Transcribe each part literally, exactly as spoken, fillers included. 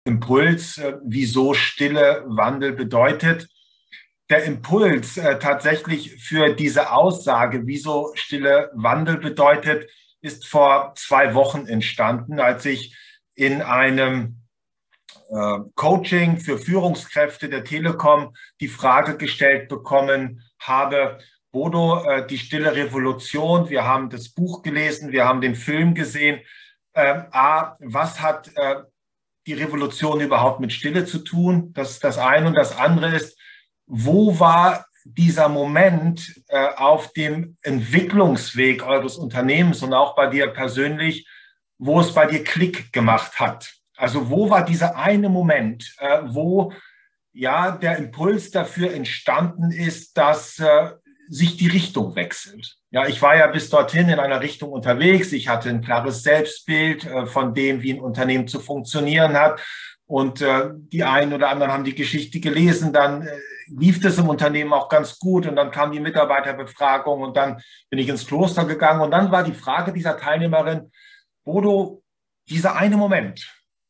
Impuls, äh, wieso Stille Wandel bedeutet. Der Impuls äh, tatsächlich für diese Aussage, wieso Stille Wandel bedeutet, ist vor zwei Wochen entstanden, als ich in einem äh, Coaching für Führungskräfte der Telekom die Frage gestellt bekommen habe: Bodo, äh, die stille Revolution, wir haben das Buch gelesen, wir haben den Film gesehen. Äh, A, was hat äh, die Revolution überhaupt mit Stille zu tun? Das ist das eine. Und das andere ist, wo war dieser Moment äh, auf dem Entwicklungsweg eures Unternehmens und auch bei dir persönlich, wo es bei dir Klick gemacht hat? Also wo war dieser eine Moment, äh, wo ja der Impuls dafür entstanden ist, dass äh, sich die Richtung wechselt? Ja, ich war ja bis dorthin in einer Richtung unterwegs. Ich hatte ein klares Selbstbild äh, von dem, wie ein Unternehmen zu funktionieren hat. Und äh, die einen oder anderen haben die Geschichte gelesen. Dann äh, lief das im Unternehmen auch ganz gut. Und dann kam die Mitarbeiterbefragung und dann bin ich ins Kloster gegangen. Und dann war die Frage dieser Teilnehmerin: Bodo, dieser eine Moment.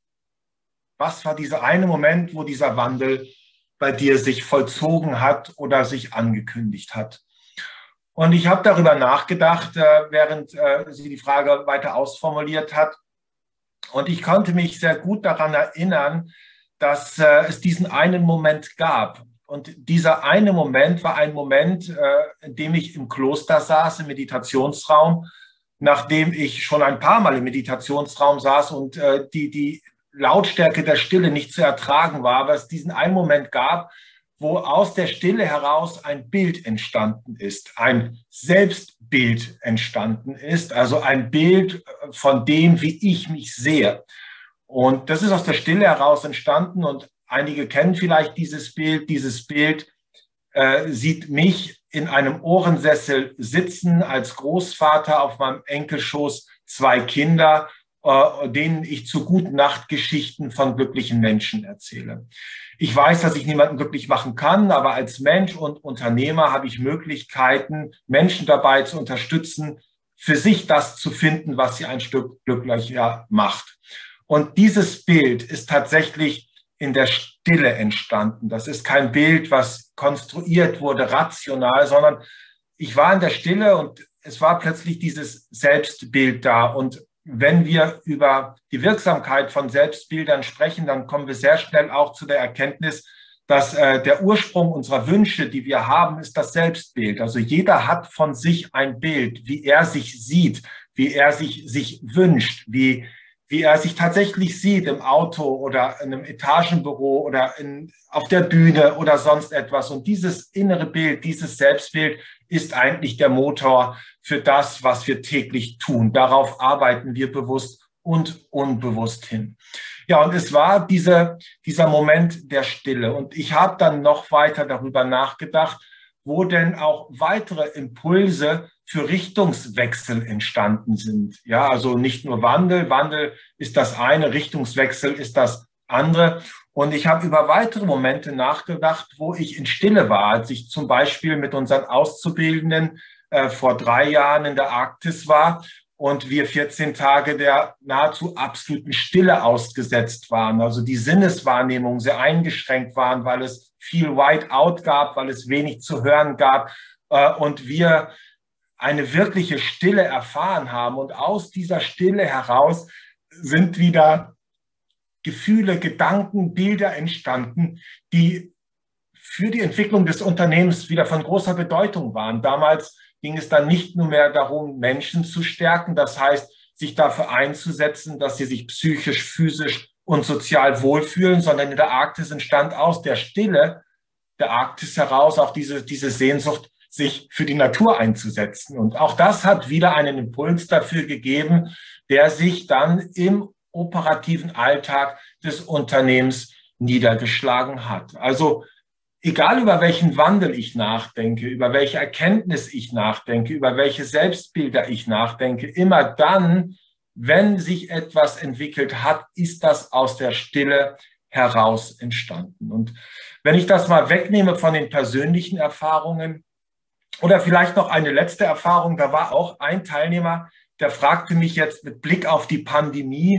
Was war dieser eine Moment, wo dieser Wandel bei dir sich vollzogen hat oder sich angekündigt hat? Und ich habe darüber nachgedacht, während sie die Frage weiter ausformuliert hat. Und ich konnte mich sehr gut daran erinnern, dass es diesen einen Moment gab. Und dieser eine Moment war ein Moment, in dem ich im Kloster saß, im Meditationsraum, nachdem ich schon ein paar Mal im Meditationsraum saß und die, die Lautstärke der Stille nicht zu ertragen war, aber es diesen einen Moment gab, wo aus der Stille heraus ein Bild entstanden ist, ein Selbstbild entstanden ist, also ein Bild von dem, wie ich mich sehe. Und das ist aus der Stille heraus entstanden und einige kennen vielleicht dieses Bild. Dieses Bild äh, sieht mich in einem Ohrensessel sitzen, als Großvater auf meinem Enkelschoß, zwei Kinder, äh, denen ich zu Gute-Nacht-Geschichten von glücklichen Menschen erzähle. Ich weiß, dass ich niemanden glücklich machen kann, aber als Mensch und Unternehmer habe ich Möglichkeiten, Menschen dabei zu unterstützen, für sich das zu finden, was sie ein Stück glücklicher macht. Und dieses Bild ist tatsächlich in der Stille entstanden. Das ist kein Bild, was konstruiert wurde, rational, sondern ich war in der Stille und es war plötzlich dieses Selbstbild da. Und wenn wir über die Wirksamkeit von Selbstbildern sprechen, dann kommen wir sehr schnell auch zu der Erkenntnis, dass äh, der Ursprung unserer Wünsche, die wir haben, ist das Selbstbild. Also jeder hat von sich ein Bild, wie er sich sieht, wie er sich, sich wünscht, wie, wie er sich tatsächlich sieht im Auto oder in einem Etagenbüro oder in, auf der Bühne oder sonst etwas. Und dieses innere Bild, dieses Selbstbild ist eigentlich der Motor für das, was wir täglich tun. Darauf arbeiten wir bewusst und unbewusst hin. Ja, und es war diese, dieser Moment der Stille. Und ich habe dann noch weiter darüber nachgedacht, wo denn auch weitere Impulse für Richtungswechsel entstanden sind. Ja, also nicht nur Wandel. Wandel ist das eine, Richtungswechsel ist das andere. Und ich habe über weitere Momente nachgedacht, wo ich in Stille war, als ich zum Beispiel mit unseren Auszubildenden äh, vor drei Jahren in der Arktis war und wir vierzehn Tage der nahezu absoluten Stille ausgesetzt waren. Also die Sinneswahrnehmung sehr eingeschränkt waren, weil es viel Whiteout gab, weil es wenig zu hören gab äh, und wir eine wirkliche Stille erfahren haben. Und aus dieser Stille heraus sind wieder Gefühle, Gedanken, Bilder entstanden, die für die Entwicklung des Unternehmens wieder von großer Bedeutung waren. Damals ging es dann nicht nur mehr darum, Menschen zu stärken, das heißt, sich dafür einzusetzen, dass sie sich psychisch, physisch und sozial wohlfühlen, sondern in der Arktis entstand aus der Stille der Arktis heraus auch diese, diese Sehnsucht, sich für die Natur einzusetzen. Und auch das hat wieder einen Impuls dafür gegeben, der sich dann im operativen Alltag des Unternehmens niedergeschlagen hat. Also egal über welchen Wandel ich nachdenke, über welche Erkenntnis ich nachdenke, über welche Selbstbilder ich nachdenke, immer dann, wenn sich etwas entwickelt hat, ist das aus der Stille heraus entstanden. Und wenn ich das mal wegnehme von den persönlichen Erfahrungen oder vielleicht noch eine letzte Erfahrung, da war auch ein Teilnehmer, der fragte mich jetzt mit Blick auf die Pandemie,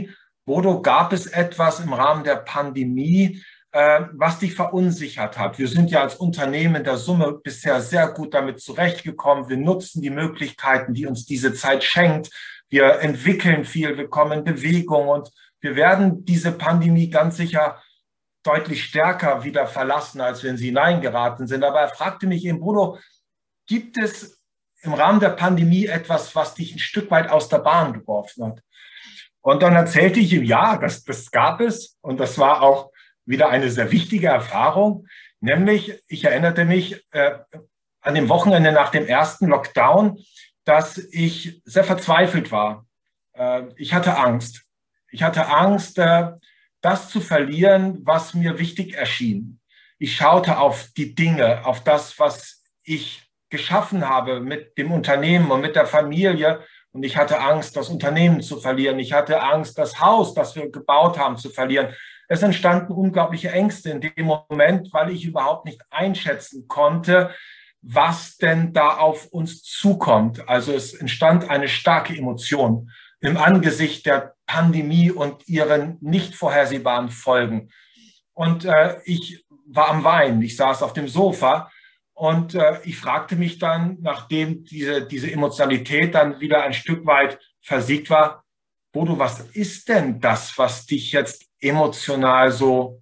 Bodo, gab es etwas im Rahmen der Pandemie, äh, was dich verunsichert hat? Wir sind ja als Unternehmen in der Summe bisher sehr gut damit zurechtgekommen. Wir nutzen die Möglichkeiten, die uns diese Zeit schenkt. Wir entwickeln viel, wir kommen in Bewegung und wir werden diese Pandemie ganz sicher deutlich stärker wieder verlassen, als wir in sie hineingeraten sind. Aber er fragte mich eben, Bodo, gibt es im Rahmen der Pandemie etwas, was dich ein Stück weit aus der Bahn geworfen hat? Und dann erzählte ich ihm, ja, das, das gab es. Und das war auch wieder eine sehr wichtige Erfahrung. Nämlich, ich erinnerte mich äh, an dem Wochenende nach dem ersten Lockdown, dass ich sehr verzweifelt war. Äh, ich hatte Angst. Ich hatte Angst, äh, das zu verlieren, was mir wichtig erschien. Ich schaute auf die Dinge, auf das, was ich geschaffen habe mit dem Unternehmen und mit der Familie. Und ich hatte Angst, das Unternehmen zu verlieren. Ich hatte Angst, das Haus, das wir gebaut haben, zu verlieren. Es entstanden unglaubliche Ängste in dem Moment, weil ich überhaupt nicht einschätzen konnte, was denn da auf uns zukommt. Also es entstand eine starke Emotion im Angesicht der Pandemie und ihren nicht vorhersehbaren Folgen. Und äh, ich war am Weinen. Ich saß auf dem Sofa. Und äh, ich fragte mich dann, nachdem diese, diese Emotionalität dann wieder ein Stück weit versiegt war, Bodo, was ist denn das, was dich jetzt emotional so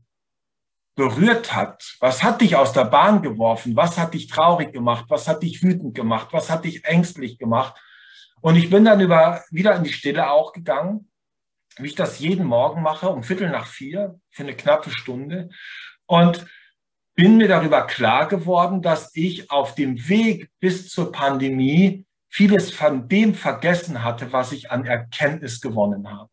berührt hat? Was hat dich aus der Bahn geworfen? Was hat dich traurig gemacht? Was hat dich wütend gemacht? Was hat dich ängstlich gemacht? Und ich bin dann über, wieder in die Stille auch gegangen, wie ich das jeden Morgen mache, um Viertel nach vier, für eine knappe Stunde. Und bin mir darüber klar geworden, dass ich auf dem Weg bis zur Pandemie vieles von dem vergessen hatte, was ich an Erkenntnis gewonnen habe.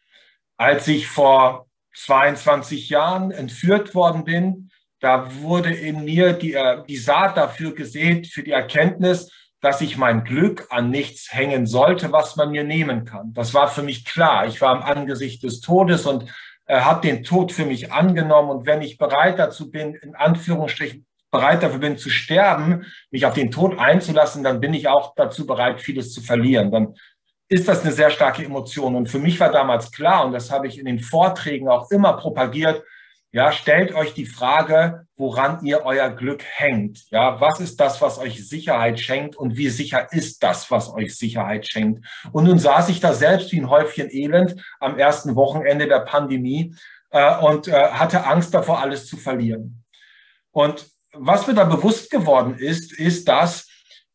Als ich vor zweiundzwanzig Jahren entführt worden bin, da wurde in mir die, die Saat dafür gesät, für die Erkenntnis, dass ich mein Glück an nichts hängen sollte, was man mir nehmen kann. Das war für mich klar. Ich war im Angesicht des Todes und habe den Tod für mich angenommen. Und wenn ich bereit dazu bin, in Anführungsstrichen bereit dafür bin zu sterben, mich auf den Tod einzulassen, dann bin ich auch dazu bereit, vieles zu verlieren. Dann ist das eine sehr starke Emotion. Und für mich war damals klar, und das habe ich in den Vorträgen auch immer propagiert, ja, stellt euch die Frage, woran ihr euer Glück hängt. Ja, was ist das, was euch Sicherheit schenkt und wie sicher ist das, was euch Sicherheit schenkt? Und nun saß ich da selbst wie ein Häufchen Elend am ersten Wochenende der Pandemie äh, und äh, hatte Angst davor, alles zu verlieren. Und was mir da bewusst geworden ist, ist, dass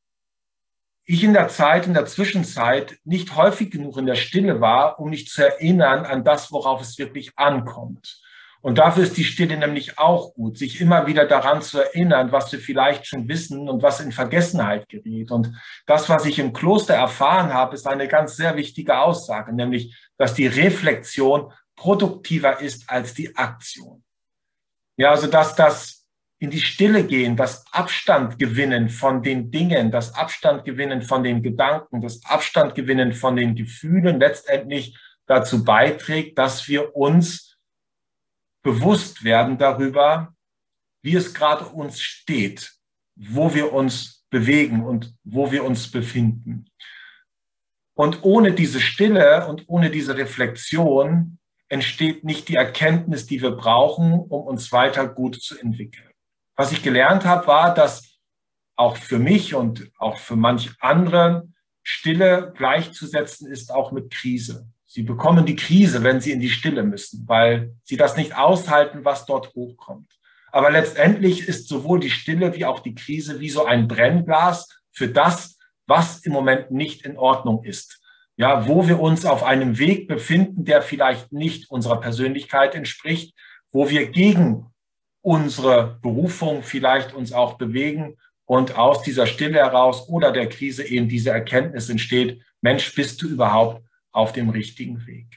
ich in der Zeit, in der Zwischenzeit nicht häufig genug in der Stille war, um mich zu erinnern an das, worauf es wirklich ankommt. Und dafür ist die Stille nämlich auch gut, sich immer wieder daran zu erinnern, was wir vielleicht schon wissen und was in Vergessenheit gerät. Und das, was ich im Kloster erfahren habe, ist eine ganz sehr wichtige Aussage, nämlich, dass die Reflexion produktiver ist als die Aktion. Ja, also dass das in die Stille gehen, das Abstand gewinnen von den Dingen, das Abstand gewinnen von den Gedanken, das Abstand gewinnen von den Gefühlen letztendlich dazu beiträgt, dass wir uns bewusst werden darüber, wie es gerade uns steht, wo wir uns bewegen und wo wir uns befinden. Und ohne diese Stille und ohne diese Reflexion entsteht nicht die Erkenntnis, die wir brauchen, um uns weiter gut zu entwickeln. Was ich gelernt habe, war, dass auch für mich und auch für manch anderen Stille gleichzusetzen ist auch mit Krise. Sie bekommen die Krise, wenn sie in die Stille müssen, weil sie das nicht aushalten, was dort hochkommt. Aber letztendlich ist sowohl die Stille wie auch die Krise wie so ein Brennglas für das, was im Moment nicht in Ordnung ist. Ja, wo wir uns auf einem Weg befinden, der vielleicht nicht unserer Persönlichkeit entspricht, wo wir gegen unsere Berufung vielleicht uns auch bewegen und aus dieser Stille heraus oder der Krise eben diese Erkenntnis entsteht, Mensch, bist du überhaupt auf dem richtigen Weg.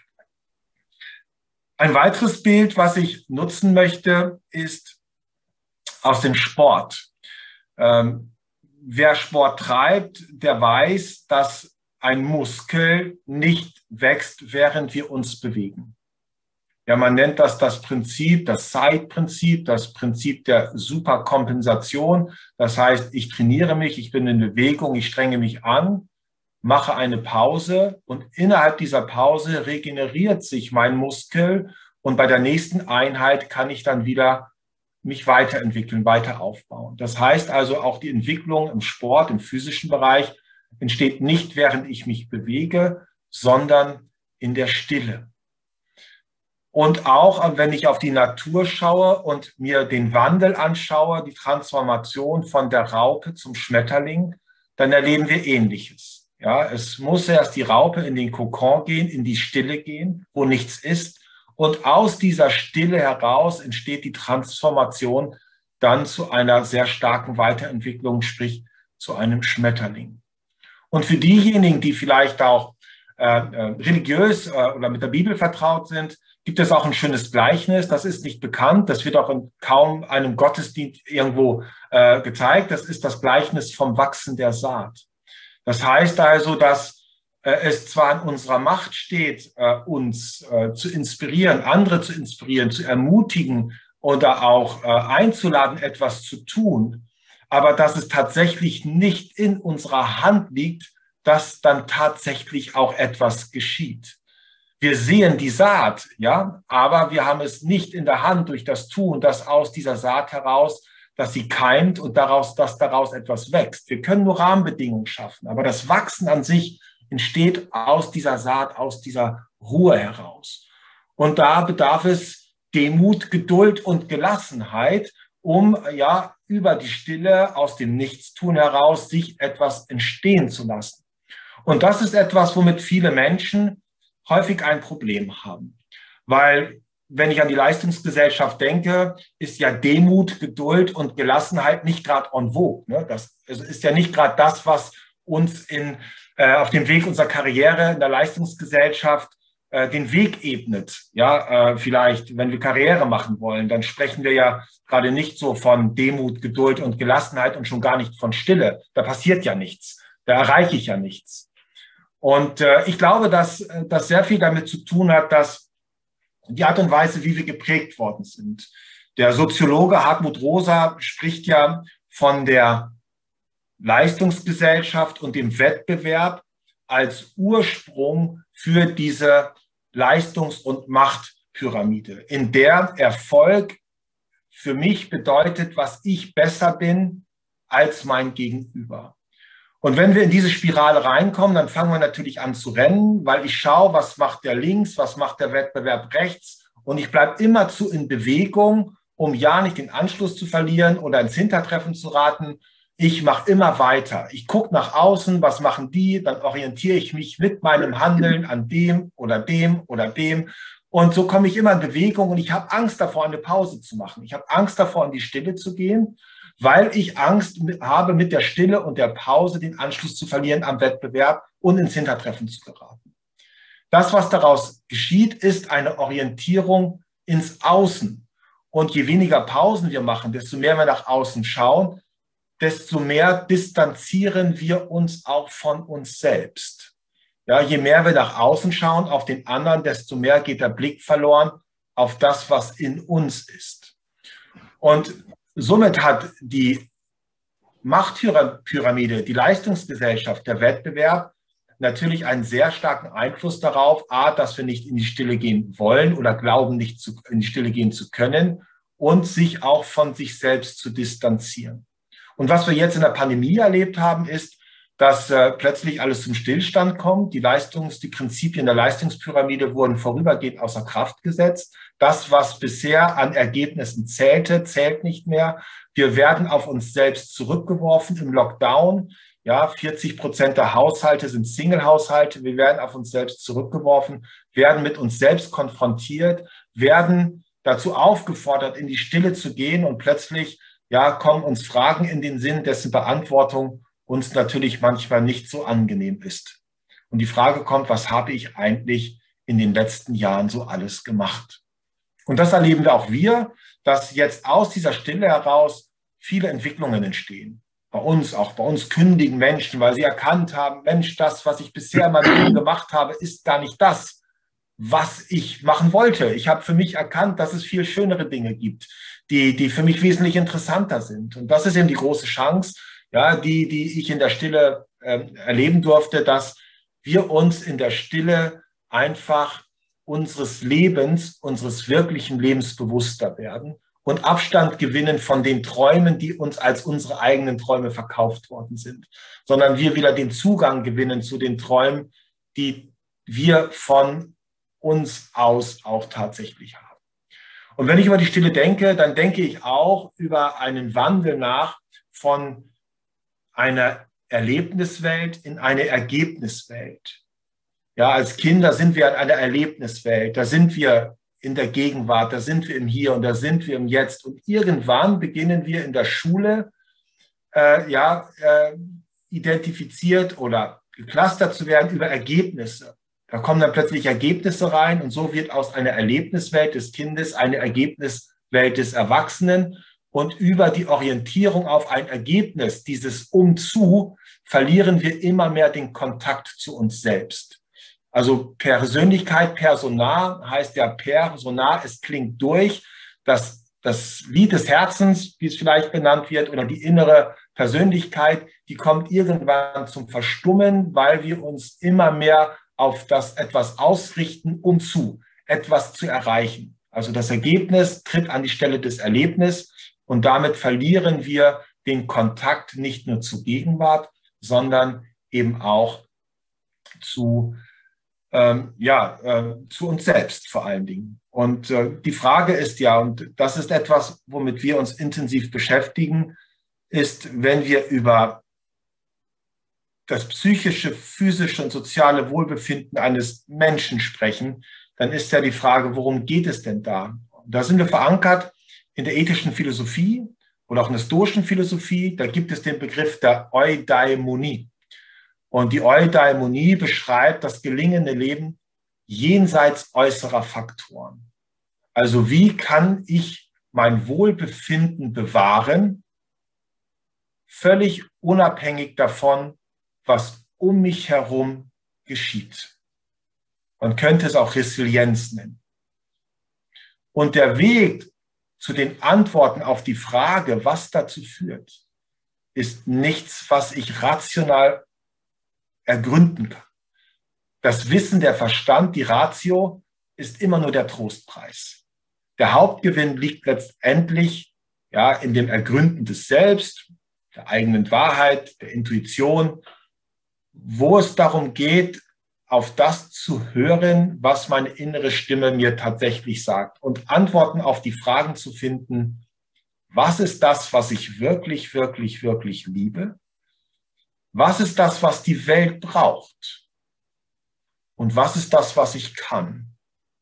Ein weiteres Bild, was ich nutzen möchte, ist aus dem Sport. Ähm, wer Sport treibt, der weiß, dass ein Muskel nicht wächst, während wir uns bewegen. Ja, man nennt das das Prinzip, das Side-Prinzip, das Prinzip der Superkompensation. Das heißt, ich trainiere mich, ich bin in Bewegung, ich strenge mich an. mache eine Pause und innerhalb dieser Pause regeneriert sich mein Muskel und bei der nächsten Einheit kann ich dann wieder mich weiterentwickeln, weiter aufbauen. Das heißt also, auch die Entwicklung im Sport, im physischen Bereich entsteht nicht, während ich mich bewege, sondern in der Stille. Und auch, wenn ich auf die Natur schaue und mir den Wandel anschaue, die Transformation von der Raupe zum Schmetterling, dann erleben wir Ähnliches. Ja, es muss erst die Raupe in den Kokon gehen, in die Stille gehen, wo nichts ist. Und aus dieser Stille heraus entsteht die Transformation dann zu einer sehr starken Weiterentwicklung, sprich zu einem Schmetterling. Und für diejenigen, die vielleicht auch äh, religiös äh, oder mit der Bibel vertraut sind, gibt es auch ein schönes Gleichnis. Das ist nicht bekannt, das wird auch in kaum einem Gottesdienst irgendwo äh, gezeigt. Das ist das Gleichnis vom Wachsen der Saat. Das heißt also, dass es zwar in unserer Macht steht, uns zu inspirieren, andere zu inspirieren, zu ermutigen oder auch einzuladen, etwas zu tun, aber dass es tatsächlich nicht in unserer Hand liegt, dass dann tatsächlich auch etwas geschieht. Wir sehen die Saat, ja, aber wir haben es nicht in der Hand durch das Tun, dass aus dieser Saat heraus, dass sie keimt und daraus, dass daraus etwas wächst. Wir können nur Rahmenbedingungen schaffen, aber das Wachsen an sich entsteht aus dieser Saat, aus dieser Ruhe heraus. Und da bedarf es Demut, Geduld und Gelassenheit, um ja über die Stille aus dem Nichtstun heraus sich etwas entstehen zu lassen. Und das ist etwas, womit viele Menschen häufig ein Problem haben. Weil, wenn ich an die Leistungsgesellschaft denke, ist ja Demut, Geduld und Gelassenheit nicht gerade en vogue. Ne? Das ist ja nicht gerade das, was uns in auf dem Weg unserer Karriere in der Leistungsgesellschaft äh, den Weg ebnet. Ja, äh, vielleicht, wenn wir Karriere machen wollen, dann sprechen wir ja gerade nicht so von Demut, Geduld und Gelassenheit und schon gar nicht von Stille. Da passiert ja nichts. Da erreiche ich ja nichts. Und äh, ich glaube, dass das sehr viel damit zu tun hat, dass die Art und Weise, wie wir geprägt worden sind. Der Soziologe Hartmut Rosa spricht ja von der Leistungsgesellschaft und dem Wettbewerb als Ursprung für diese Leistungs- und Machtpyramide, in der Erfolg für mich bedeutet, was ich besser bin als mein Gegenüber. Und wenn wir in diese Spirale reinkommen, dann fangen wir natürlich an zu rennen, weil ich schaue, was macht der links, was macht der Wettbewerb rechts und ich bleibe immerzu in Bewegung, um ja nicht den Anschluss zu verlieren oder ins Hintertreffen zu raten. Ich mache immer weiter. Ich gucke nach außen, was machen die? Dann orientiere ich mich mit meinem Handeln an dem oder dem oder dem. Und so komme ich immer in Bewegung und ich habe Angst davor, eine Pause zu machen. Ich habe Angst davor, in die Stille zu gehen, weil ich Angst habe, mit der Stille und der Pause den Anschluss zu verlieren am Wettbewerb und ins Hintertreffen zu geraten. Das, was daraus geschieht, ist eine Orientierung ins Außen. Und je weniger Pausen wir machen, desto mehr wir nach außen schauen, desto mehr distanzieren wir uns auch von uns selbst. Ja, je mehr wir nach außen schauen auf den anderen, desto mehr geht der Blick verloren auf das, was in uns ist. Und somit hat die Machtpyramide, die Leistungsgesellschaft, der Wettbewerb natürlich einen sehr starken Einfluss darauf, a, dass wir nicht in die Stille gehen wollen oder glauben, nicht zu, in die Stille gehen zu können und sich auch von sich selbst zu distanzieren. Und was wir jetzt in der Pandemie erlebt haben, ist, dass äh, plötzlich alles zum Stillstand kommt. Die Leistungs-, die Prinzipien der Leistungspyramide wurden vorübergehend außer Kraft gesetzt. Das, was bisher an Ergebnissen zählte, zählt nicht mehr. Wir werden auf uns selbst zurückgeworfen im Lockdown. Ja, vierzig Prozent der Haushalte sind Single-Haushalte. Wir werden auf uns selbst zurückgeworfen, werden mit uns selbst konfrontiert, werden dazu aufgefordert, in die Stille zu gehen und plötzlich ja, kommen uns Fragen in den Sinn, dessen Beantwortung uns natürlich manchmal nicht so angenehm ist. Und die Frage kommt, was habe ich eigentlich in den letzten Jahren so alles gemacht? Und das erleben wir auch wir, dass jetzt aus dieser Stille heraus viele Entwicklungen entstehen. Bei uns, auch bei uns kündigen Menschen, weil sie erkannt haben, Mensch, das, was ich bisher in meinem Leben gemacht habe, ist gar nicht das, was ich machen wollte. Ich habe für mich erkannt, dass es viel schönere Dinge gibt, die, die für mich wesentlich interessanter sind. Und das ist eben die große Chance, ja, die, die ich in der Stille äh, erleben durfte, dass wir uns in der Stille einfach unseres Lebens, unseres wirklichen Lebens bewusster werden und Abstand gewinnen von den Träumen, die uns als unsere eigenen Träume verkauft worden sind, sondern wir wieder den Zugang gewinnen zu den Träumen, die wir von uns aus auch tatsächlich haben. Und wenn ich über die Stille denke, dann denke ich auch über einen Wandel nach von einer Erlebniswelt in eine Ergebniswelt. Ja, als Kinder sind wir in einer Erlebniswelt, da sind wir in der Gegenwart, da sind wir im Hier und da sind wir im Jetzt. Und irgendwann beginnen wir in der Schule, äh, ja, äh, identifiziert oder geclustert zu werden über Ergebnisse. Da kommen dann plötzlich Ergebnisse rein und so wird aus einer Erlebniswelt des Kindes eine Ergebniswelt des Erwachsenen. Und über die Orientierung auf ein Ergebnis, dieses Umzu, verlieren wir immer mehr den Kontakt zu uns selbst. Also Persönlichkeit, Persona heißt ja Persona, es klingt durch. Das, das Lied des Herzens, wie es vielleicht genannt wird, oder die innere Persönlichkeit, die kommt irgendwann zum Verstummen, weil wir uns immer mehr auf das etwas ausrichten, um zu etwas zu erreichen. Also das Ergebnis tritt an die Stelle des Erlebnisses und damit verlieren wir den Kontakt nicht nur zur Gegenwart, sondern eben auch zu, ähm, ja, äh, zu uns selbst vor allen Dingen. Und äh, die Frage ist ja, und das ist etwas, womit wir uns intensiv beschäftigen, ist, wenn wir über das psychische, physische und soziale Wohlbefinden eines Menschen sprechen, dann ist ja die Frage, worum geht es denn da? Und da sind wir verankert in der ethischen Philosophie oder auch in der stoischen Philosophie. Da gibt es den Begriff der Eudaimonie. Und die Eudaimonie beschreibt das gelingende Leben jenseits äußerer Faktoren. Also wie kann ich mein Wohlbefinden bewahren, völlig unabhängig davon, was um mich herum geschieht. Man könnte es auch Resilienz nennen. Und der Weg zu den Antworten auf die Frage, was dazu führt, ist nichts, was ich rational ergründen kann. Das Wissen, der Verstand, die Ratio ist immer nur der Trostpreis. Der Hauptgewinn liegt letztendlich ja, in dem Ergründen des Selbst, der eigenen Wahrheit, der Intuition, wo es darum geht, auf das zu hören, was meine innere Stimme mir tatsächlich sagt und Antworten auf die Fragen zu finden, was ist das, was ich wirklich, wirklich, wirklich liebe? Was ist das, was die Welt braucht? Und was ist das, was ich kann?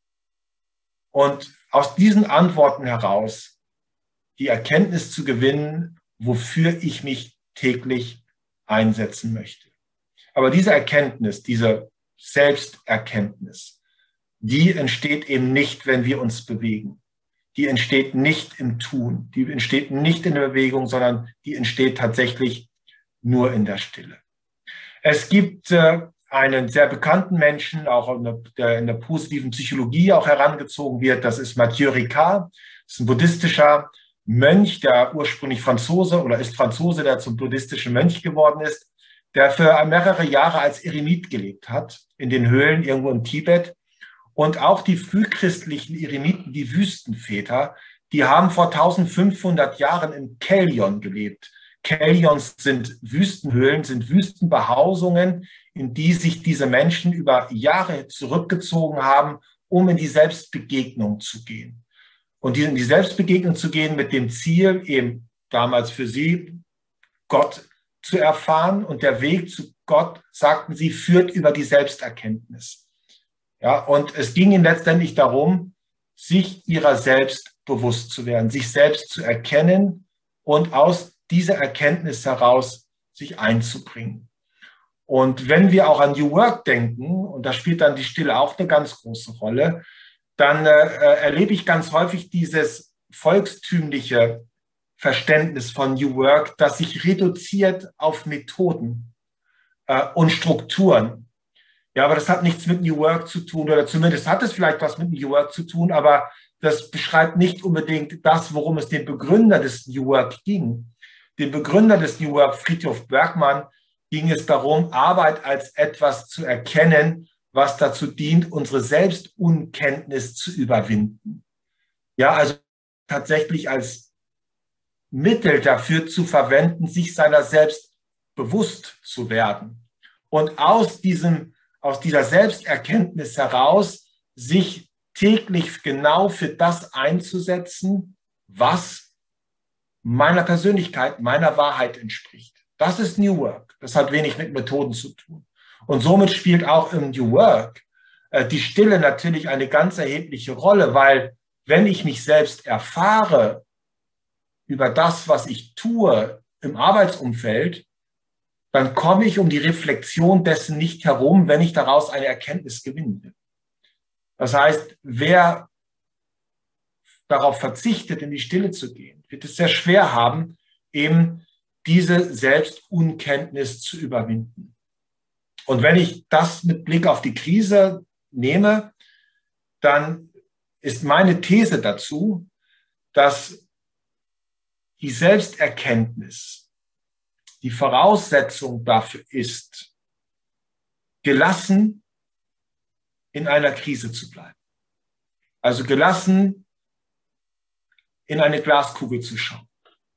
Und aus diesen Antworten heraus die Erkenntnis zu gewinnen, wofür ich mich täglich einsetzen möchte. Aber diese Erkenntnis, diese Selbsterkenntnis, die entsteht eben nicht, wenn wir uns bewegen. Die entsteht nicht im Tun, die entsteht nicht in der Bewegung, sondern die entsteht tatsächlich nur in der Stille. Es gibt äh, einen sehr bekannten Menschen, auch in der, der in der positiven Psychologie auch herangezogen wird, das ist Matthieu Ricard, das ist ein buddhistischer Mönch, der ursprünglich Franzose oder ist Franzose, der zum buddhistischen Mönch geworden ist, der für mehrere Jahre als Eremit gelebt hat, in den Höhlen irgendwo in Tibet. Und auch die frühchristlichen Eremiten, die Wüstenväter, die haben vor eintausendfünfhundert Jahren in Kellion gelebt. Kellions sind Wüstenhöhlen, sind Wüstenbehausungen, in die sich diese Menschen über Jahre zurückgezogen haben, um in die Selbstbegegnung zu gehen. Und in die Selbstbegegnung zu gehen mit dem Ziel, eben damals für sie, Gott zu erfahren. Und der Weg zu Gott, sagten sie, führt über die Selbsterkenntnis. Ja, und es ging ihnen letztendlich darum, sich ihrer selbst bewusst zu werden, sich selbst zu erkennen und aus dieser Erkenntnis heraus sich einzubringen. Und wenn wir auch an New Work denken, und da spielt dann die Stille auch eine ganz große Rolle, dann äh, erlebe ich ganz häufig dieses volkstümliche Verständnis von New Work, das sich reduziert auf Methoden äh, und Strukturen. Ja, aber das hat nichts mit New Work zu tun, oder zumindest hat es vielleicht was mit New Work zu tun, aber das beschreibt nicht unbedingt das, worum es dem Begründer des New Work ging. Dem Begründer des New Work, Frithjof Bergmann, ging es darum, Arbeit als etwas zu erkennen, was dazu dient, unsere Selbstunkenntnis zu überwinden. Ja, also tatsächlich als Mittel dafür zu verwenden, sich seiner selbst bewusst zu werden. Und aus diesem, aus dieser Selbsterkenntnis heraus sich täglich genau für das einzusetzen, was meiner Persönlichkeit, meiner Wahrheit entspricht. Das ist New Work. Das hat wenig mit Methoden zu tun. Und somit spielt auch im New Work äh, die Stille natürlich eine ganz erhebliche Rolle, weil wenn ich mich selbst erfahre über das, was ich tue im Arbeitsumfeld, dann komme ich um die Reflexion dessen nicht herum, wenn ich daraus eine Erkenntnis gewinnen will. Das heißt, wer darauf verzichtet, in die Stille zu gehen, wird es sehr schwer haben, eben diese Selbstunkenntnis zu überwinden. Und wenn ich das mit Blick auf die Krise nehme, dann ist meine These dazu, dass die Selbsterkenntnis die Voraussetzung dafür ist, gelassen in einer Krise zu bleiben. Also gelassen in eine Glaskugel zu schauen.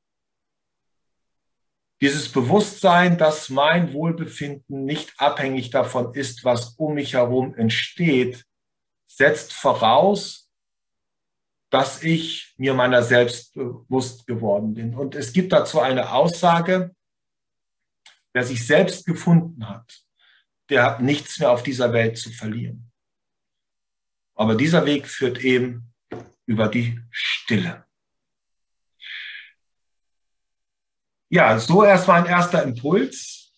Dieses Bewusstsein, dass mein Wohlbefinden nicht abhängig davon ist, was um mich herum entsteht, setzt voraus, dass ich mir meiner selbst bewusst geworden bin. Und es gibt dazu eine Aussage: Wer sich selbst gefunden hat, der hat nichts mehr auf dieser Welt zu verlieren. Aber dieser Weg führt eben über die Stille. Ja, so erstmal ein erster Impuls.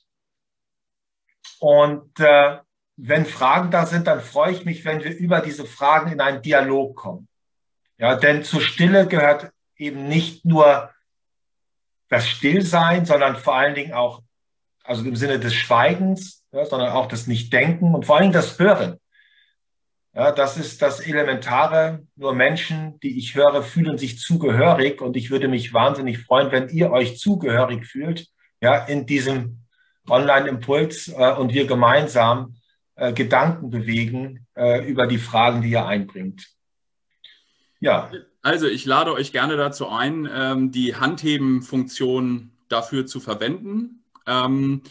Und äh, wenn Fragen da sind, dann freue ich mich, wenn wir über diese Fragen in einen Dialog kommen. Ja, denn zur Stille gehört eben nicht nur das Stillsein, sondern vor allen Dingen auch, also im Sinne des Schweigens, ja, sondern auch das Nichtdenken und vor allen Dingen das Hören. Ja, das ist das Elementare. Nur Menschen, die ich höre, fühlen sich zugehörig, und ich würde mich wahnsinnig freuen, wenn ihr euch zugehörig fühlt, ja, in diesem Online-Impuls äh, und wir gemeinsam äh, Gedanken bewegen äh, über die Fragen, die ihr einbringt. Ja. Also ich lade euch gerne dazu ein, ähm, die Handheben-Funktion dafür zu verwenden. Ähm,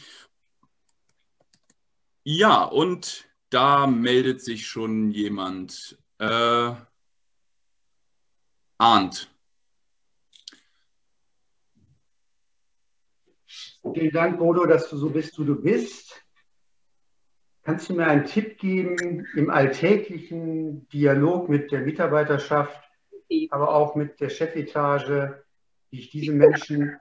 ja, und da meldet sich schon jemand. Äh, Arndt. Vielen Dank, Bodo, dass du so bist, wie du bist. Kannst du mir einen Tipp geben im alltäglichen Dialog mit der Mitarbeiterschaft, aber auch mit der Chefetage, wie ich diese Menschen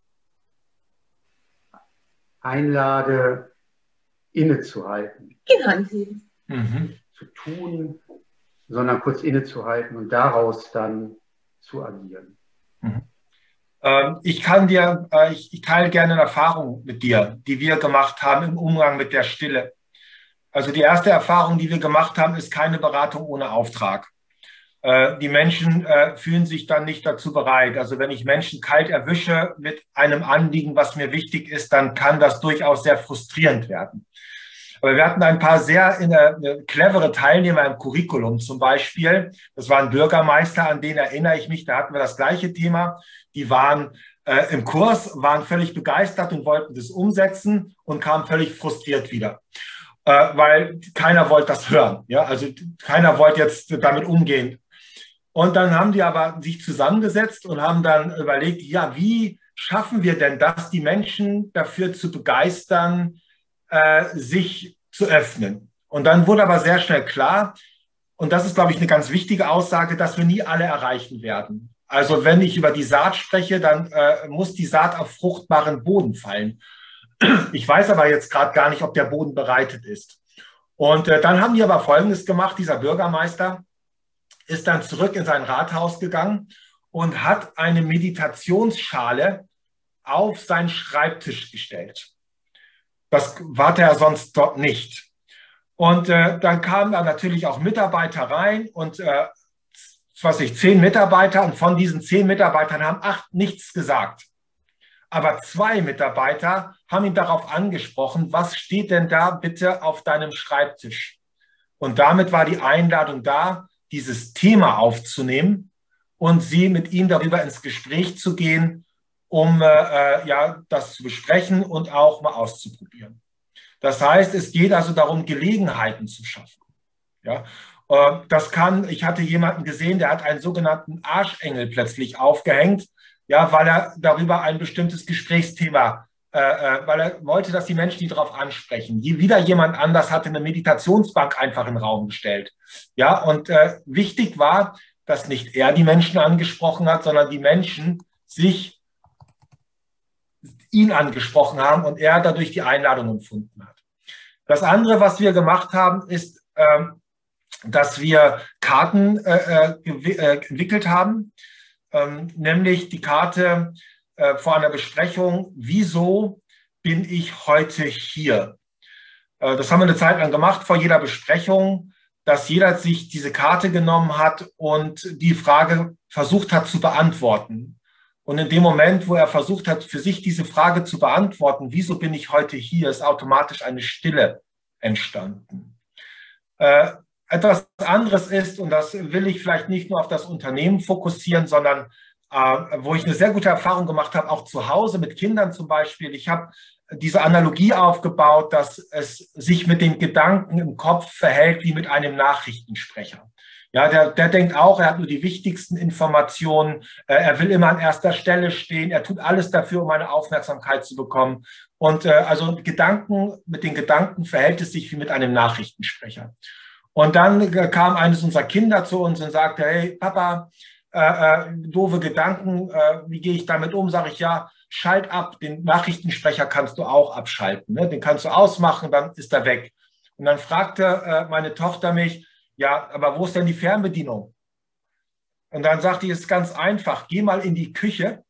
einlade, innezuhalten? Mhm. Zu tun, sondern kurz innezuhalten und daraus dann zu agieren. Mhm. Ähm, ich kann dir, äh, ich, ich teile gerne eine Erfahrung mit dir, die wir gemacht haben im Umgang mit der Stille. Also die erste Erfahrung, die wir gemacht haben, ist keine Beratung ohne Auftrag. Äh, die Menschen äh, fühlen sich dann nicht dazu bereit. Also wenn ich Menschen kalt erwische mit einem Anliegen, was mir wichtig ist, dann kann das durchaus sehr frustrierend werden. Aber wir hatten ein paar sehr in, äh, clevere Teilnehmer im Curriculum zum Beispiel. Das waren Bürgermeister, an denen erinnere ich mich, da hatten wir das gleiche Thema. Die waren äh, im Kurs, waren völlig begeistert und wollten das umsetzen und kamen völlig frustriert wieder. Äh, weil keiner wollte das hören. Ja? Also keiner wollte jetzt damit umgehen. Und dann haben die aber sich zusammengesetzt und haben dann überlegt, ja, wie schaffen wir denn das, die Menschen dafür zu begeistern, äh, sich zu öffnen. Und dann wurde aber sehr schnell klar, und das ist, glaube ich, eine ganz wichtige Aussage, dass wir nie alle erreichen werden. Also wenn ich über die Saat spreche, dann äh, muss die Saat auf fruchtbaren Boden fallen. Ich weiß aber jetzt gerade gar nicht, ob der Boden bereitet ist. Und äh, dann haben die aber Folgendes gemacht. Dieser Bürgermeister ist dann zurück in sein Rathaus gegangen und hat eine Meditationsschale auf seinen Schreibtisch gestellt. Das war er sonst dort nicht. Und äh, dann kamen da natürlich auch Mitarbeiter rein und äh, was weiß ich, zehn Mitarbeiter, und von diesen zehn Mitarbeitern haben acht nichts gesagt. Aber zwei Mitarbeiter haben ihn darauf angesprochen, was steht denn da bitte auf deinem Schreibtisch? Und damit war die Einladung da, dieses Thema aufzunehmen und sie mit ihm darüber ins Gespräch zu gehen, um äh, ja, das zu besprechen und auch mal auszuprobieren. Das heißt, es geht also darum, Gelegenheiten zu schaffen. Ja? Äh, das kann, ich hatte jemanden gesehen, der hat einen sogenannten Arschengel plötzlich aufgehängt, ja, weil er darüber ein bestimmtes Gesprächsthema, äh, weil er wollte, dass die Menschen die darauf ansprechen. Wieder jemand anders hatte eine Meditationsbank einfach in den Raum gestellt. Ja, und äh, wichtig war, dass nicht er die Menschen angesprochen hat, sondern die Menschen sich ihn angesprochen haben und er dadurch die Einladung empfunden hat. Das andere, was wir gemacht haben, ist, äh, dass wir Karten äh, äh, entwickelt haben. Ähm, nämlich die Karte äh, vor einer Besprechung, wieso bin ich heute hier? Äh, das haben wir eine Zeit lang gemacht vor jeder Besprechung, dass jeder sich diese Karte genommen hat und die Frage versucht hat zu beantworten. Und in dem Moment, wo er versucht hat, für sich diese Frage zu beantworten, wieso bin ich heute hier, ist automatisch eine Stille entstanden. Äh, Etwas anderes ist, und das will ich vielleicht nicht nur auf das Unternehmen fokussieren, sondern äh, wo ich eine sehr gute Erfahrung gemacht habe, auch zu Hause mit Kindern zum Beispiel. Ich habe diese Analogie aufgebaut, dass es sich mit den Gedanken im Kopf verhält wie mit einem Nachrichtensprecher. Ja, der, der denkt auch, er hat nur die wichtigsten Informationen, äh, er will immer an erster Stelle stehen, er tut alles dafür, um eine Aufmerksamkeit zu bekommen. Und äh, also Gedanken, mit den Gedanken verhält es sich wie mit einem Nachrichtensprecher. Und dann kam eines unserer Kinder zu uns und sagte, hey Papa, äh, äh, doofe Gedanken, äh, wie gehe ich damit um? Sage ich, ja, schalt ab, den Nachrichtensprecher kannst du auch abschalten, ne? Den kannst du ausmachen, dann ist er weg. Und dann fragte äh, meine Tochter mich, ja, aber wo ist denn die Fernbedienung? Und dann sagte ich, es ist ganz einfach, geh mal in die Küche,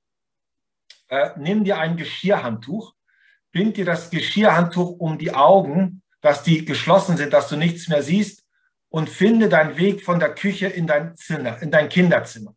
äh, nimm dir ein Geschirrhandtuch, bind dir das Geschirrhandtuch um die Augen, dass die geschlossen sind, dass du nichts mehr siehst, und finde deinen Weg von der Küche in dein Zimmer, in dein Kinderzimmer. Und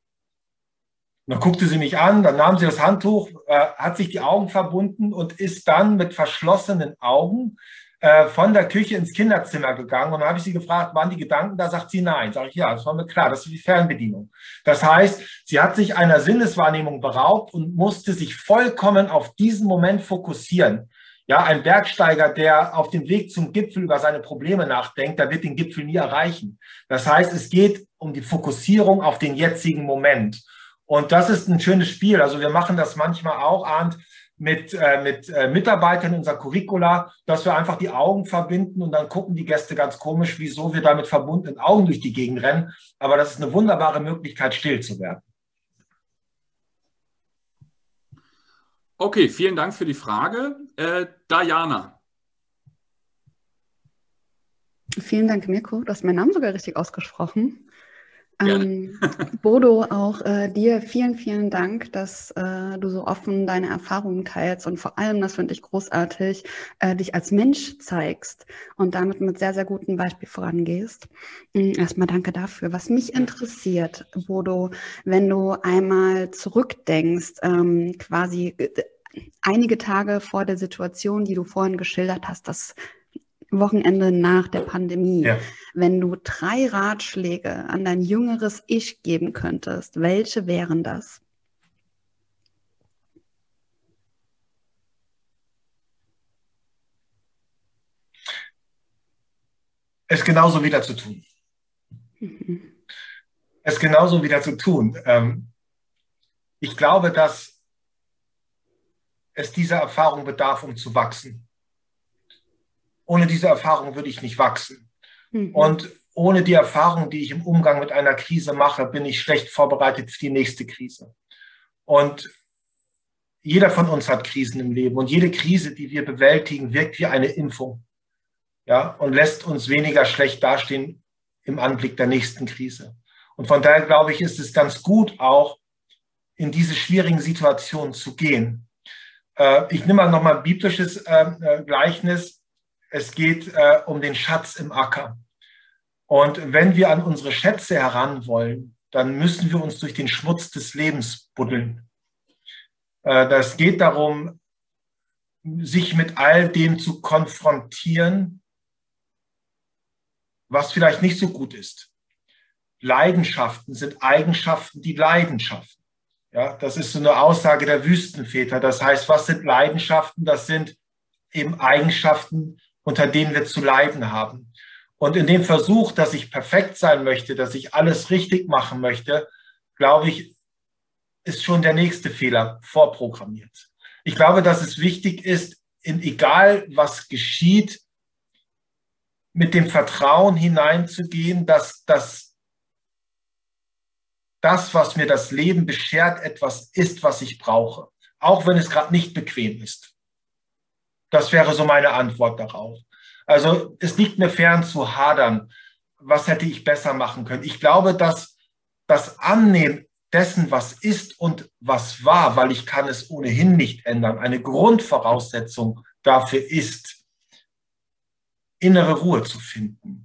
dann guckte sie mich an, dann nahm sie das Handtuch, äh, hat sich die Augen verbunden und ist dann mit verschlossenen Augen äh, von der Küche ins Kinderzimmer gegangen. Und dann habe ich sie gefragt, waren die Gedanken da? Sagt sie nein. Sag ich, ja, das war mir klar, das ist die Fernbedienung. Das heißt, sie hat sich einer Sinneswahrnehmung beraubt und musste sich vollkommen auf diesen Moment fokussieren. Ja, ein Bergsteiger, der auf dem Weg zum Gipfel über seine Probleme nachdenkt, der wird den Gipfel nie erreichen. Das heißt, es geht um die Fokussierung auf den jetzigen Moment. Und das ist ein schönes Spiel. Also wir machen das manchmal auch, Arndt, mit, äh, mit äh, Mitarbeitern in unserer Curricula, dass wir einfach die Augen verbinden und dann gucken die Gäste ganz komisch, wieso wir da mit verbundenen Augen durch die Gegend rennen. Aber das ist eine wunderbare Möglichkeit, still zu werden. Okay, vielen Dank für die Frage. Äh, Diana. Vielen Dank, Mirko. Du hast meinen Namen sogar richtig ausgesprochen. Ähm, Bodo, auch äh, dir vielen, vielen Dank, dass äh, du so offen deine Erfahrungen teilst und vor allem, das finde ich großartig, äh, dich als Mensch zeigst und damit mit sehr, sehr gutem Beispiel vorangehst. Ähm, erstmal danke dafür. Was mich interessiert, Bodo, wenn du einmal zurückdenkst, ähm, quasi äh, einige Tage vor der Situation, die du vorhin geschildert hast, das Wochenende nach der Pandemie, ja. Wenn du drei Ratschläge an dein jüngeres Ich geben könntest, welche wären das? Es genauso wieder zu tun. Mhm. Es genauso wieder zu tun. Ähm, ich glaube, dass es dieser Erfahrung bedarf, um zu wachsen. Ohne diese Erfahrung würde ich nicht wachsen. Mhm. Und ohne die Erfahrung, die ich im Umgang mit einer Krise mache, bin ich schlecht vorbereitet für die nächste Krise. Und jeder von uns hat Krisen im Leben. Und jede Krise, die wir bewältigen, wirkt wie eine Impfung. Ja, und lässt uns weniger schlecht dastehen im Anblick der nächsten Krise. Und von daher, glaube ich, ist es ganz gut, auch in diese schwierigen Situationen zu gehen. Äh, ich nehme mal nochmal ein biblisches äh, Gleichnis. Es geht äh, um den Schatz im Acker. Und wenn wir an unsere Schätze heran wollen, dann müssen wir uns durch den Schmutz des Lebens buddeln. Das geht darum, sich mit all dem zu konfrontieren, was vielleicht nicht so gut ist. Leidenschaften sind Eigenschaften, die Leidenschaften. Ja, das ist so eine Aussage der Wüstenväter. Das heißt, was sind Leidenschaften? Das sind eben Eigenschaften, unter denen wir zu leiden haben. Und in dem Versuch, dass ich perfekt sein möchte, dass ich alles richtig machen möchte, glaube ich, ist schon der nächste Fehler vorprogrammiert. Ich glaube, dass es wichtig ist, in egal was geschieht, mit dem Vertrauen hineinzugehen, dass das, das, was mir das Leben beschert, etwas ist, was ich brauche. Auch wenn es gerade nicht bequem ist. Das wäre so meine Antwort darauf. Also es liegt mir fern zu hadern, was hätte ich besser machen können. Ich glaube, dass das Annehmen dessen, was ist und was war, weil ich kann es ohnehin nicht ändern, eine Grundvoraussetzung dafür ist, innere Ruhe zu finden.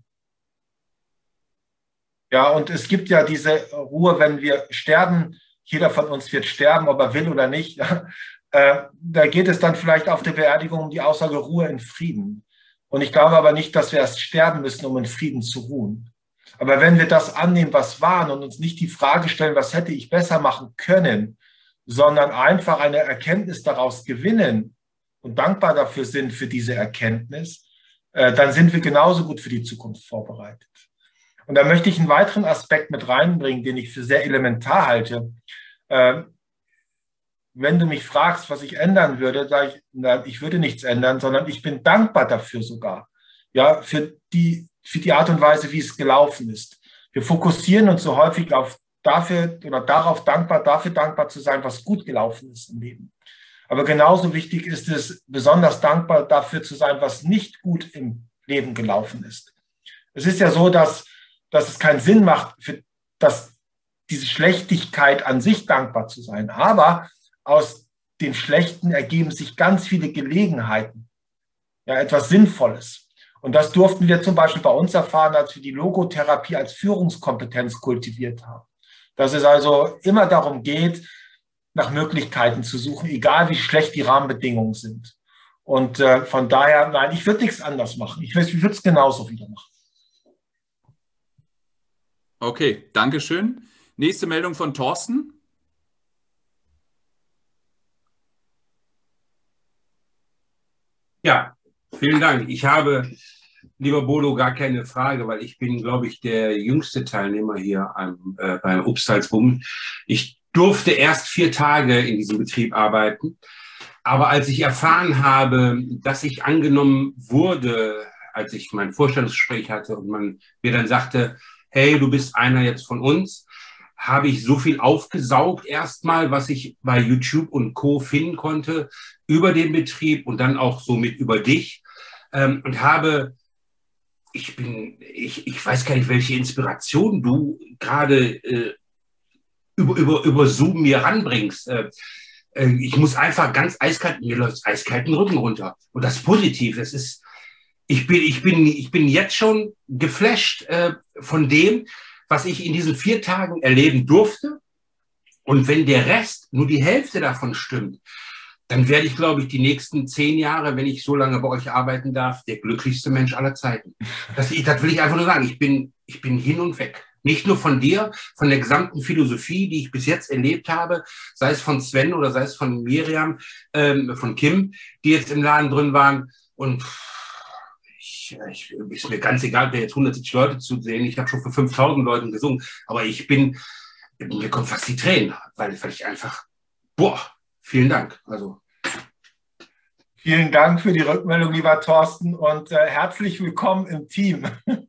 Ja, und es gibt ja diese Ruhe, wenn wir sterben, jeder von uns wird sterben, ob er will oder nicht. Ja, äh, da geht es dann vielleicht auf der Beerdigung um die Aussage Ruhe in Frieden. Und ich glaube aber nicht, dass wir erst sterben müssen, um in Frieden zu ruhen. Aber wenn wir das annehmen, was war, und uns nicht die Frage stellen, was hätte ich besser machen können, sondern einfach eine Erkenntnis daraus gewinnen und dankbar dafür sind, für diese Erkenntnis, äh, dann sind wir genauso gut für die Zukunft vorbereitet. Und da möchte ich einen weiteren Aspekt mit reinbringen, den ich für sehr elementar halte. Äh, wenn du mich fragst, was ich ändern würde, sage ich, na, ich würde nichts ändern, sondern ich bin dankbar dafür sogar, ja, für die für die Art und Weise, wie es gelaufen ist. Wir fokussieren uns so häufig auf dafür oder darauf dankbar, dafür dankbar zu sein, was gut gelaufen ist im Leben. Aber genauso wichtig ist es, besonders dankbar dafür zu sein, was nicht gut im Leben gelaufen ist. Es ist ja so, dass, dass es keinen Sinn macht, für dass diese Schlechtigkeit an sich dankbar zu sein. Aber aus dem Schlechten ergeben sich ganz viele Gelegenheiten, ja, etwas Sinnvolles. Und das durften wir zum Beispiel bei uns erfahren, als wir die Logotherapie als Führungskompetenz kultiviert haben. Dass es also immer darum geht, nach Möglichkeiten zu suchen, egal wie schlecht die Rahmenbedingungen sind. Und äh, von daher, nein, ich würde nichts anders machen. Ich, ich würde es genauso wieder machen. Okay, danke schön. Nächste Meldung von Thorsten. Ja, vielen Dank. Ich habe, lieber Bodo, gar keine Frage, weil ich bin, glaube ich, der jüngste Teilnehmer hier am, äh, beim Upstalsbund. Ich durfte erst vier Tage in diesem Betrieb arbeiten. Aber als ich erfahren habe, dass ich angenommen wurde, als ich mein Vorstellungsgespräch hatte und man mir dann sagte, hey, du bist einer jetzt von uns, habe ich so viel aufgesaugt erstmal, was ich bei YouTube und Co. finden konnte über den Betrieb und dann auch somit über dich. Ähm, und habe, ich bin, ich, ich weiß gar nicht, welche Inspiration du gerade äh, über, über, über Zoom mir ranbringst. Äh, äh, ich muss einfach ganz eiskalt, mir läuft eiskalt den Rücken runter. Und das ist positiv. Das ist, ich bin, ich bin, ich bin jetzt schon geflasht äh, von dem, was ich in diesen vier Tagen erleben durfte. Und wenn der Rest, nur die Hälfte davon stimmt, dann werde ich, glaube ich, die nächsten zehn Jahre, wenn ich so lange bei euch arbeiten darf, der glücklichste Mensch aller Zeiten. Das, das will ich einfach nur sagen. Ich bin, ich bin hin und weg. Nicht nur von dir, von der gesamten Philosophie, die ich bis jetzt erlebt habe, sei es von Sven oder sei es von Miriam, ähm, von Kim, die jetzt im Laden drin waren. Und ich, ich, ist mir ganz egal, wer jetzt hundertsiebzig Leute zu sehen. Ich habe schon für fünftausend Leuten gesungen. Aber ich bin, mir kommen fast die Tränen, weil, weil ich einfach, boah, vielen Dank. Also. Vielen Dank für die Rückmeldung, lieber Thorsten, und äh, herzlich willkommen im Team.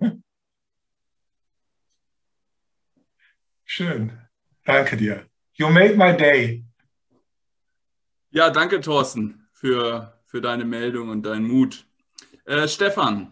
Schön. Danke dir. You made my day. Ja, danke, Thorsten, für, für deine Meldung und deinen Mut. Äh, Stefan.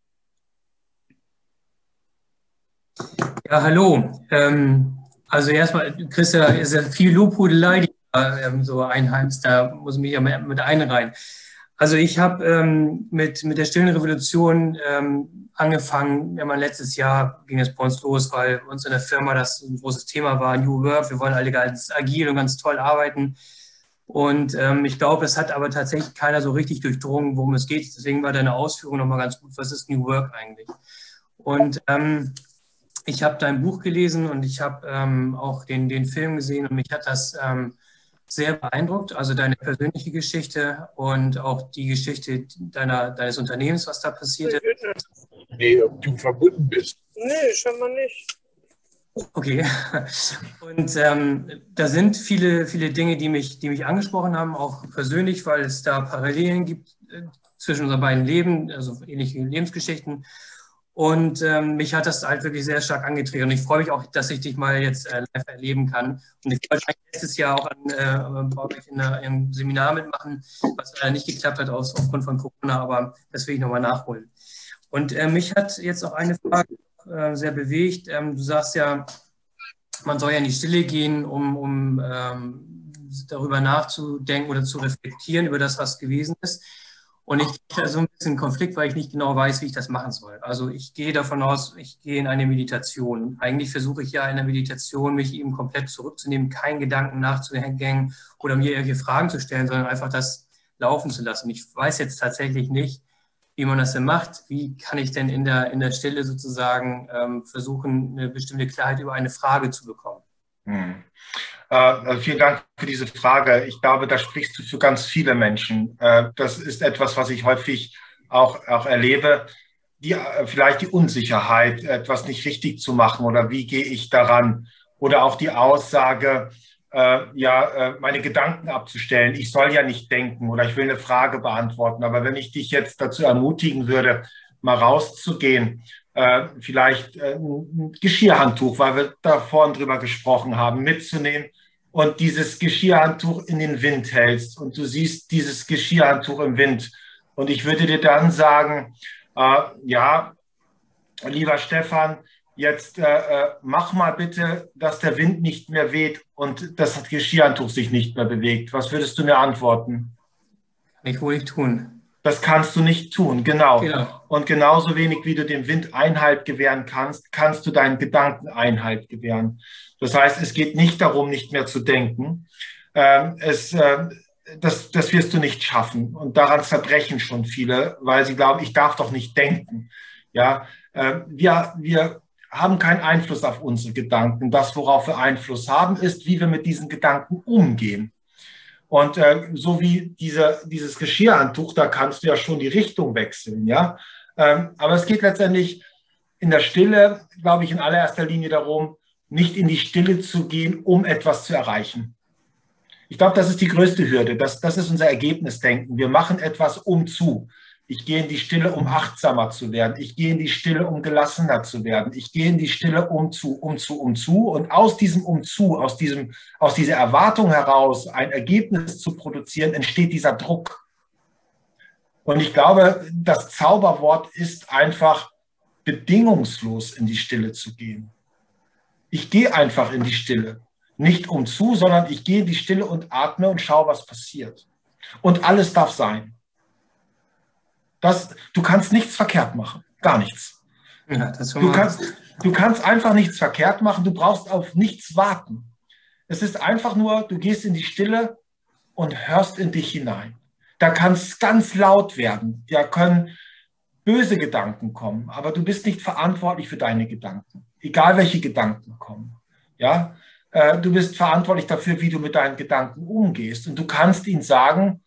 Ja, hallo. Ähm, also erstmal, Christa, ist ja viel Lobhudelei, die ähm, so einheimst, da muss ich mich ja mit, mit einreihen. Also ich habe ähm, mit, mit der stillen Revolution ähm, angefangen, ja, mal letztes Jahr ging es bei uns los, weil bei uns in der Firma das ein großes Thema war, New Work, wir wollen alle ganz agil und ganz toll arbeiten. Und ähm, ich glaube, es hat aber tatsächlich keiner so richtig durchdrungen, worum es geht. Deswegen war deine Ausführung nochmal ganz gut. Was ist New Work eigentlich? Und ähm, ich habe dein Buch gelesen und ich habe ähm, auch den, den Film gesehen und mich hat das ähm, sehr beeindruckt. Also deine persönliche Geschichte und auch die Geschichte deiner, deines Unternehmens, was da passiert ist. Nee, ob du verbunden bist. Nee, schon mal nicht. Okay. Und ähm, da sind viele, viele Dinge, die mich, die mich angesprochen haben, auch persönlich, weil es da Parallelen gibt äh, zwischen unseren beiden Leben, also ähnliche Lebensgeschichten. Und ähm, mich hat das halt wirklich sehr stark angetriggert. Und ich freue mich auch, dass ich dich mal jetzt äh, live erleben kann. Und ich wollte letztes Jahr auch an, äh, bei euch in einem Seminar mitmachen, was leider nicht geklappt hat aus, aufgrund von Corona, aber das will ich nochmal nachholen. Und äh, mich hat jetzt auch eine Frage äh, sehr bewegt. Ähm, du sagst ja, man soll ja in die Stille gehen, um, um ähm, darüber nachzudenken oder zu reflektieren über das, was gewesen ist. Und ich habe so ein bisschen Konflikt, weil ich nicht genau weiß, wie ich das machen soll. Also ich gehe davon aus, ich gehe in eine Meditation. Und eigentlich versuche ich ja in der Meditation, mich eben komplett zurückzunehmen, keinen Gedanken nachzuhängen oder mir irgendwelche Fragen zu stellen, sondern einfach das laufen zu lassen. Ich weiß jetzt tatsächlich nicht, wie man das denn macht. Wie kann ich denn in der, in der Stille sozusagen ähm, versuchen, eine bestimmte Klarheit über eine Frage zu bekommen? Hm. Äh, vielen Dank für diese Frage. Ich glaube, da sprichst du für ganz viele Menschen. Äh, das ist etwas, was ich häufig auch, auch erlebe. Die, äh, vielleicht die Unsicherheit, etwas nicht richtig zu machen oder wie gehe ich daran? Oder auch die Aussage, äh, ja, äh, meine Gedanken abzustellen. Ich soll ja nicht denken oder ich will eine Frage beantworten. Aber wenn ich dich jetzt dazu ermutigen würde, mal rauszugehen, äh, vielleicht äh, ein Geschirrhandtuch, weil wir da vorhin drüber gesprochen haben, mitzunehmen und dieses Geschirrhandtuch in den Wind hältst und du siehst dieses Geschirrhandtuch im Wind. Und ich würde dir dann sagen, äh, ja, lieber Stefan, jetzt äh, mach mal bitte, dass der Wind nicht mehr weht und das Geschirrhandtuch sich nicht mehr bewegt. Was würdest du mir antworten? Kann ich wohl nicht tun. Das kannst du nicht tun, genau. Genau. Und genauso wenig, wie du dem Wind Einhalt gewähren kannst, kannst du deinen Gedanken Einhalt gewähren. Das heißt, es geht nicht darum, nicht mehr zu denken. Ähm, es, äh, das, das wirst du nicht schaffen. Und daran zerbrechen schon viele, weil sie glauben, ich darf doch nicht denken. Ja, äh, wir, wir haben keinen Einfluss auf unsere Gedanken. Das, worauf wir Einfluss haben, ist, wie wir mit diesen Gedanken umgehen. Und äh, so wie diese, dieses Geschirrhandtuch, da kannst du ja schon die Richtung wechseln, ja. Ähm, aber es geht letztendlich in der Stille, glaube ich, in allererster Linie darum, nicht in die Stille zu gehen, um etwas zu erreichen. Ich glaube, das ist die größte Hürde. Das, das ist unser Ergebnisdenken. Wir machen etwas um zu. Ich gehe in die Stille, um achtsamer zu werden. Ich gehe in die Stille, um gelassener zu werden. Ich gehe in die Stille, um zu, um zu, um zu. Und aus diesem um zu, aus diesem, aus dieser Erwartung heraus, ein Ergebnis zu produzieren, entsteht dieser Druck. Und ich glaube, das Zauberwort ist einfach, bedingungslos in die Stille zu gehen. Ich gehe einfach in die Stille. Nicht um zu, sondern ich gehe in die Stille und atme und schaue, was passiert. Und alles darf sein. Das, du kannst nichts verkehrt machen, gar nichts. Ja, das du, kannst, du kannst einfach nichts verkehrt machen, du brauchst auf nichts warten. Es ist einfach nur, du gehst in die Stille und hörst in dich hinein. Da kann es ganz laut werden, da können böse Gedanken kommen, aber du bist nicht verantwortlich für deine Gedanken, egal welche Gedanken kommen. Ja? Äh, du bist verantwortlich dafür, wie du mit deinen Gedanken umgehst und du kannst ihnen sagen,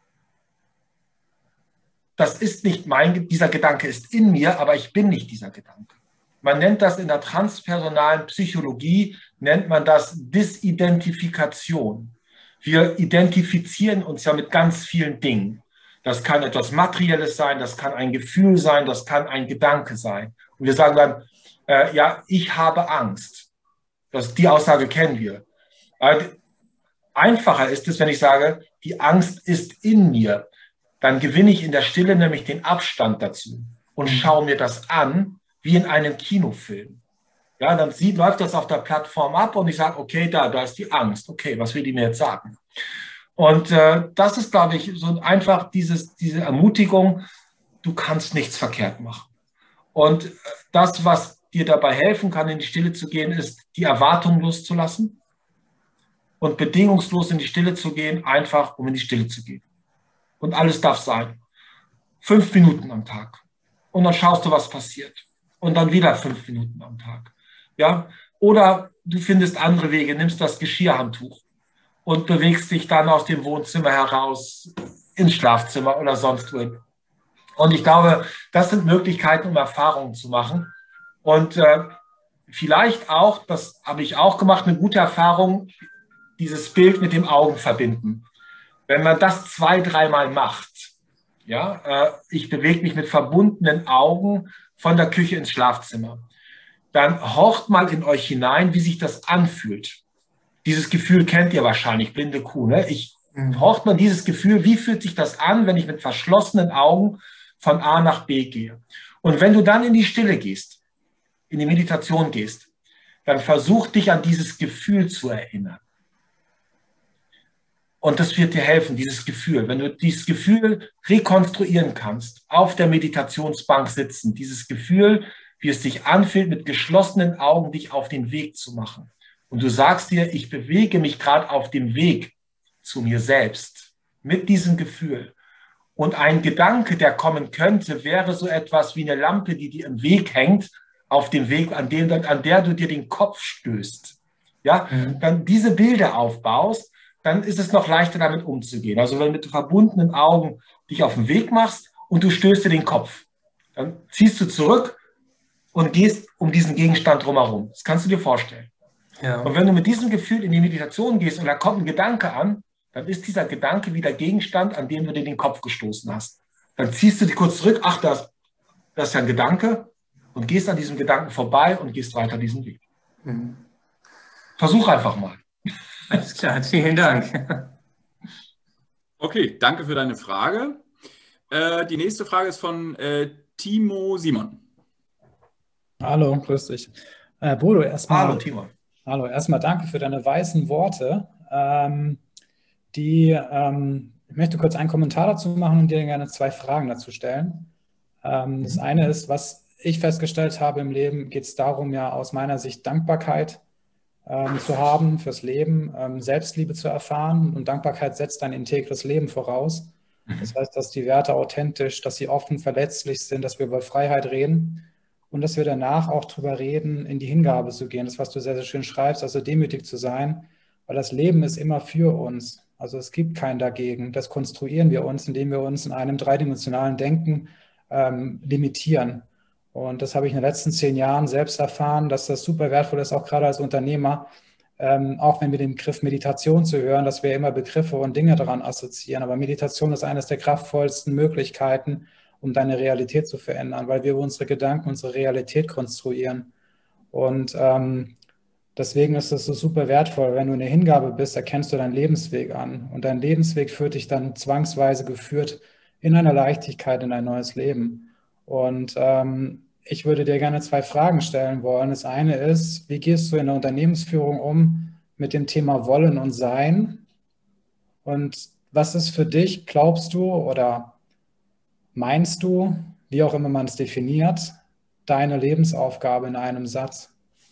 das ist nicht mein, dieser Gedanke ist in mir, aber ich bin nicht dieser Gedanke. Man nennt das in der transpersonalen Psychologie, nennt man das Disidentifikation. Wir identifizieren uns ja mit ganz vielen Dingen. Das kann etwas Materielles sein, das kann ein Gefühl sein, das kann ein Gedanke sein. Und wir sagen dann, äh, ja, ich habe Angst. Das, die Aussage kennen wir. Aber einfacher ist es, wenn ich sage, die Angst ist in mir. Dann gewinne ich in der Stille nämlich den Abstand dazu und schaue mir das an, wie in einem Kinofilm. Ja, dann sieht, läuft das auf der Plattform ab und ich sage, okay, da, da ist die Angst. Okay, was will die mir jetzt sagen? Und äh, das ist, glaube ich, so einfach dieses, diese Ermutigung, du kannst nichts verkehrt machen. Und das, was dir dabei helfen kann, in die Stille zu gehen, ist, die Erwartung loszulassen und bedingungslos in die Stille zu gehen, einfach um in die Stille zu gehen. Und alles darf sein. Fünf Minuten am Tag. Und dann schaust du, was passiert. Und dann wieder fünf Minuten am Tag. Ja? Oder du findest andere Wege, nimmst das Geschirrhandtuch und bewegst dich dann aus dem Wohnzimmer heraus ins Schlafzimmer oder sonst wohin. Und ich glaube, das sind Möglichkeiten, um Erfahrungen zu machen. Und äh, vielleicht auch, das habe ich auch gemacht, eine gute Erfahrung, dieses Bild mit dem Augen verbinden. Wenn man das zwei, dreimal macht, ja, äh, ich bewege mich mit verbundenen Augen von der Küche ins Schlafzimmer, dann horcht mal in euch hinein, wie sich das anfühlt. Dieses Gefühl kennt ihr wahrscheinlich, blinde Kuh. Ne? Ich mhm. horcht man dieses Gefühl, wie fühlt sich das an, wenn ich mit verschlossenen Augen von A nach B gehe. Und wenn du dann in die Stille gehst, in die Meditation gehst, dann versuch dich an dieses Gefühl zu erinnern. Und das wird dir helfen, dieses Gefühl. Wenn du dieses Gefühl rekonstruieren kannst, auf der Meditationsbank sitzen, dieses Gefühl, wie es sich anfühlt, mit geschlossenen Augen dich auf den Weg zu machen. Und du sagst dir, ich bewege mich gerade auf dem Weg zu mir selbst, mit diesem Gefühl. Und ein Gedanke, der kommen könnte, wäre so etwas wie eine Lampe, die dir im Weg hängt, auf dem Weg, an, dem, an der du dir den Kopf stößt. Ja, mhm. Dann diese Bilder aufbaust, dann ist es noch leichter, damit umzugehen. Also wenn du mit verbundenen Augen dich auf den Weg machst und du stößt dir den Kopf, dann ziehst du zurück und gehst um diesen Gegenstand drumherum. Das kannst du dir vorstellen. Ja. Und wenn du mit diesem Gefühl in die Meditation gehst und da kommt ein Gedanke an, dann ist dieser Gedanke wieder Gegenstand, an dem du dir den Kopf gestoßen hast. Dann ziehst du dich kurz zurück, ach, das, das ist ja ein Gedanke, und gehst an diesem Gedanken vorbei und gehst weiter diesen Weg. Mhm. Versuch einfach mal. Alles klar, vielen Dank. Okay, danke für deine Frage. Äh, die nächste Frage ist von äh, Timo Simon. Hallo, grüß dich. Äh, Bodo, erstmal. Hallo, Timo. Hallo, erstmal danke für deine weisen Worte. Ähm, die, ähm, ich möchte kurz einen Kommentar dazu machen und dir gerne zwei Fragen dazu stellen. Ähm, das eine ist, was ich festgestellt habe im Leben, geht es darum, ja aus meiner Sicht Dankbarkeit ähm, zu haben fürs Leben, ähm, Selbstliebe zu erfahren, und Dankbarkeit setzt ein integres Leben voraus. Das heißt, dass die Werte authentisch, dass sie offen, verletzlich sind, dass wir über Freiheit reden und dass wir danach auch drüber reden, in die Hingabe zu gehen. Das, was du sehr, sehr schön schreibst, also demütig zu sein, weil das Leben ist immer für uns. Also es gibt kein Dagegen. Das konstruieren wir uns, indem wir uns in einem dreidimensionalen Denken ähm, limitieren. Und das habe ich in den letzten zehn Jahren selbst erfahren, dass das super wertvoll ist, auch gerade als Unternehmer, ähm, auch wenn wir den Begriff Meditation zu hören, dass wir immer Begriffe und Dinge daran assoziieren. Aber Meditation ist eines der kraftvollsten Möglichkeiten, um deine Realität zu verändern, weil wir über unsere Gedanken unsere Realität konstruieren. Und ähm, deswegen ist es so super wertvoll. Wenn du in der Hingabe bist, erkennst du deinen Lebensweg an. Und dein Lebensweg führt dich dann zwangsweise geführt in einer Leichtigkeit in ein neues Leben. Und ähm, ich würde dir gerne zwei Fragen stellen wollen. Das eine ist, wie gehst du in der Unternehmensführung um mit dem Thema Wollen und Sein? Und was ist für dich, glaubst du oder meinst du, wie auch immer man es definiert, deine Lebensaufgabe in einem Satz?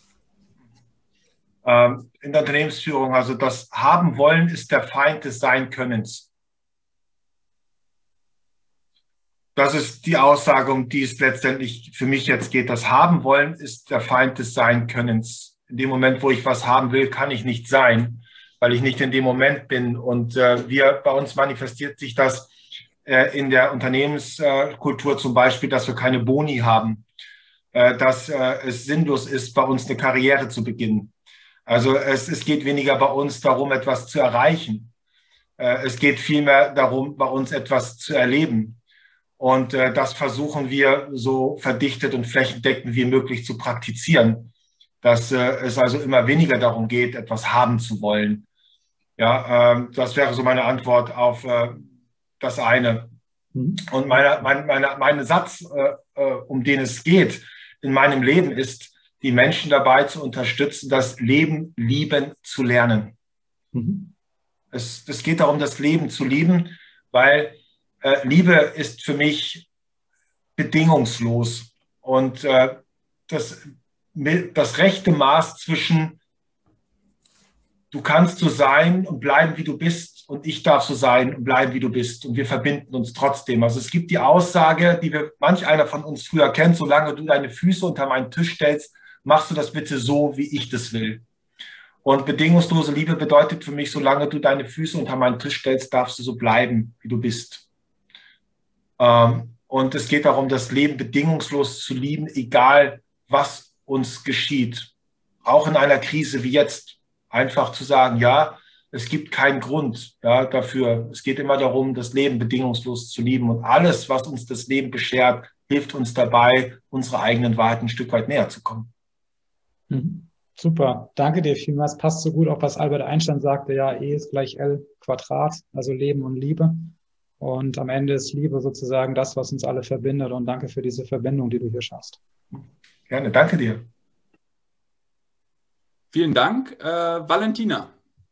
Ähm, in der Unternehmensführung, also das Haben wollen ist der Feind des Sein-Könnens. Das ist die Aussage, um die es letztendlich für mich jetzt geht. Das Haben wollen ist der Feind des Sein-Könnens. In dem Moment, wo ich was haben will, kann ich nicht sein, weil ich nicht in dem Moment bin. Und äh, wir, bei uns manifestiert sich das äh, in der Unternehmenskultur zum Beispiel, dass wir keine Boni haben, äh, dass äh, es sinnlos ist, bei uns eine Karriere zu beginnen. Also es, es geht weniger bei uns darum, etwas zu erreichen. Äh, es geht vielmehr darum, bei uns etwas zu erleben. Und äh, das versuchen wir so verdichtet und flächendeckend wie möglich zu praktizieren, dass äh, es also immer weniger darum geht, etwas haben zu wollen. Ja, äh, das wäre so meine Antwort auf äh, das eine. Mhm. Und meine, meine, meine, mein Satz, äh, äh, um den es geht in meinem Leben, ist, die Menschen dabei zu unterstützen, das Leben lieben zu lernen. Mhm. Es, es geht darum, das Leben zu lieben, weil Äh, Liebe ist für mich bedingungslos und äh, das, das rechte Maß zwischen du kannst so sein und bleiben, wie du bist, und ich darf so sein und bleiben, wie du bist, und wir verbinden uns trotzdem. Also es gibt die Aussage, die wir, manch einer von uns früher kennt: Solange du deine Füße unter meinen Tisch stellst, machst du das bitte so, wie ich das will. Und bedingungslose Liebe bedeutet für mich: Solange du deine Füße unter meinen Tisch stellst, darfst du so bleiben, wie du bist. Ähm, und es geht darum, das Leben bedingungslos zu lieben, egal was uns geschieht. Auch in einer Krise wie jetzt. Einfach zu sagen, ja, es gibt keinen Grund, ja, dafür. Es geht immer darum, das Leben bedingungslos zu lieben. Und alles, was uns das Leben beschert, hilft uns dabei, unserer eigenen Wahrheit ein Stück weit näher zu kommen. Mhm. Super, danke dir vielmals. Passt so gut auch, was Albert Einstein sagte: Ja, E ist gleich L Quadrat, also Leben und Liebe. Und am Ende ist Liebe sozusagen das, was uns alle verbindet. Und danke für diese Verbindung, die du hier schaffst. Gerne, danke dir. Vielen Dank. Äh, Valentina.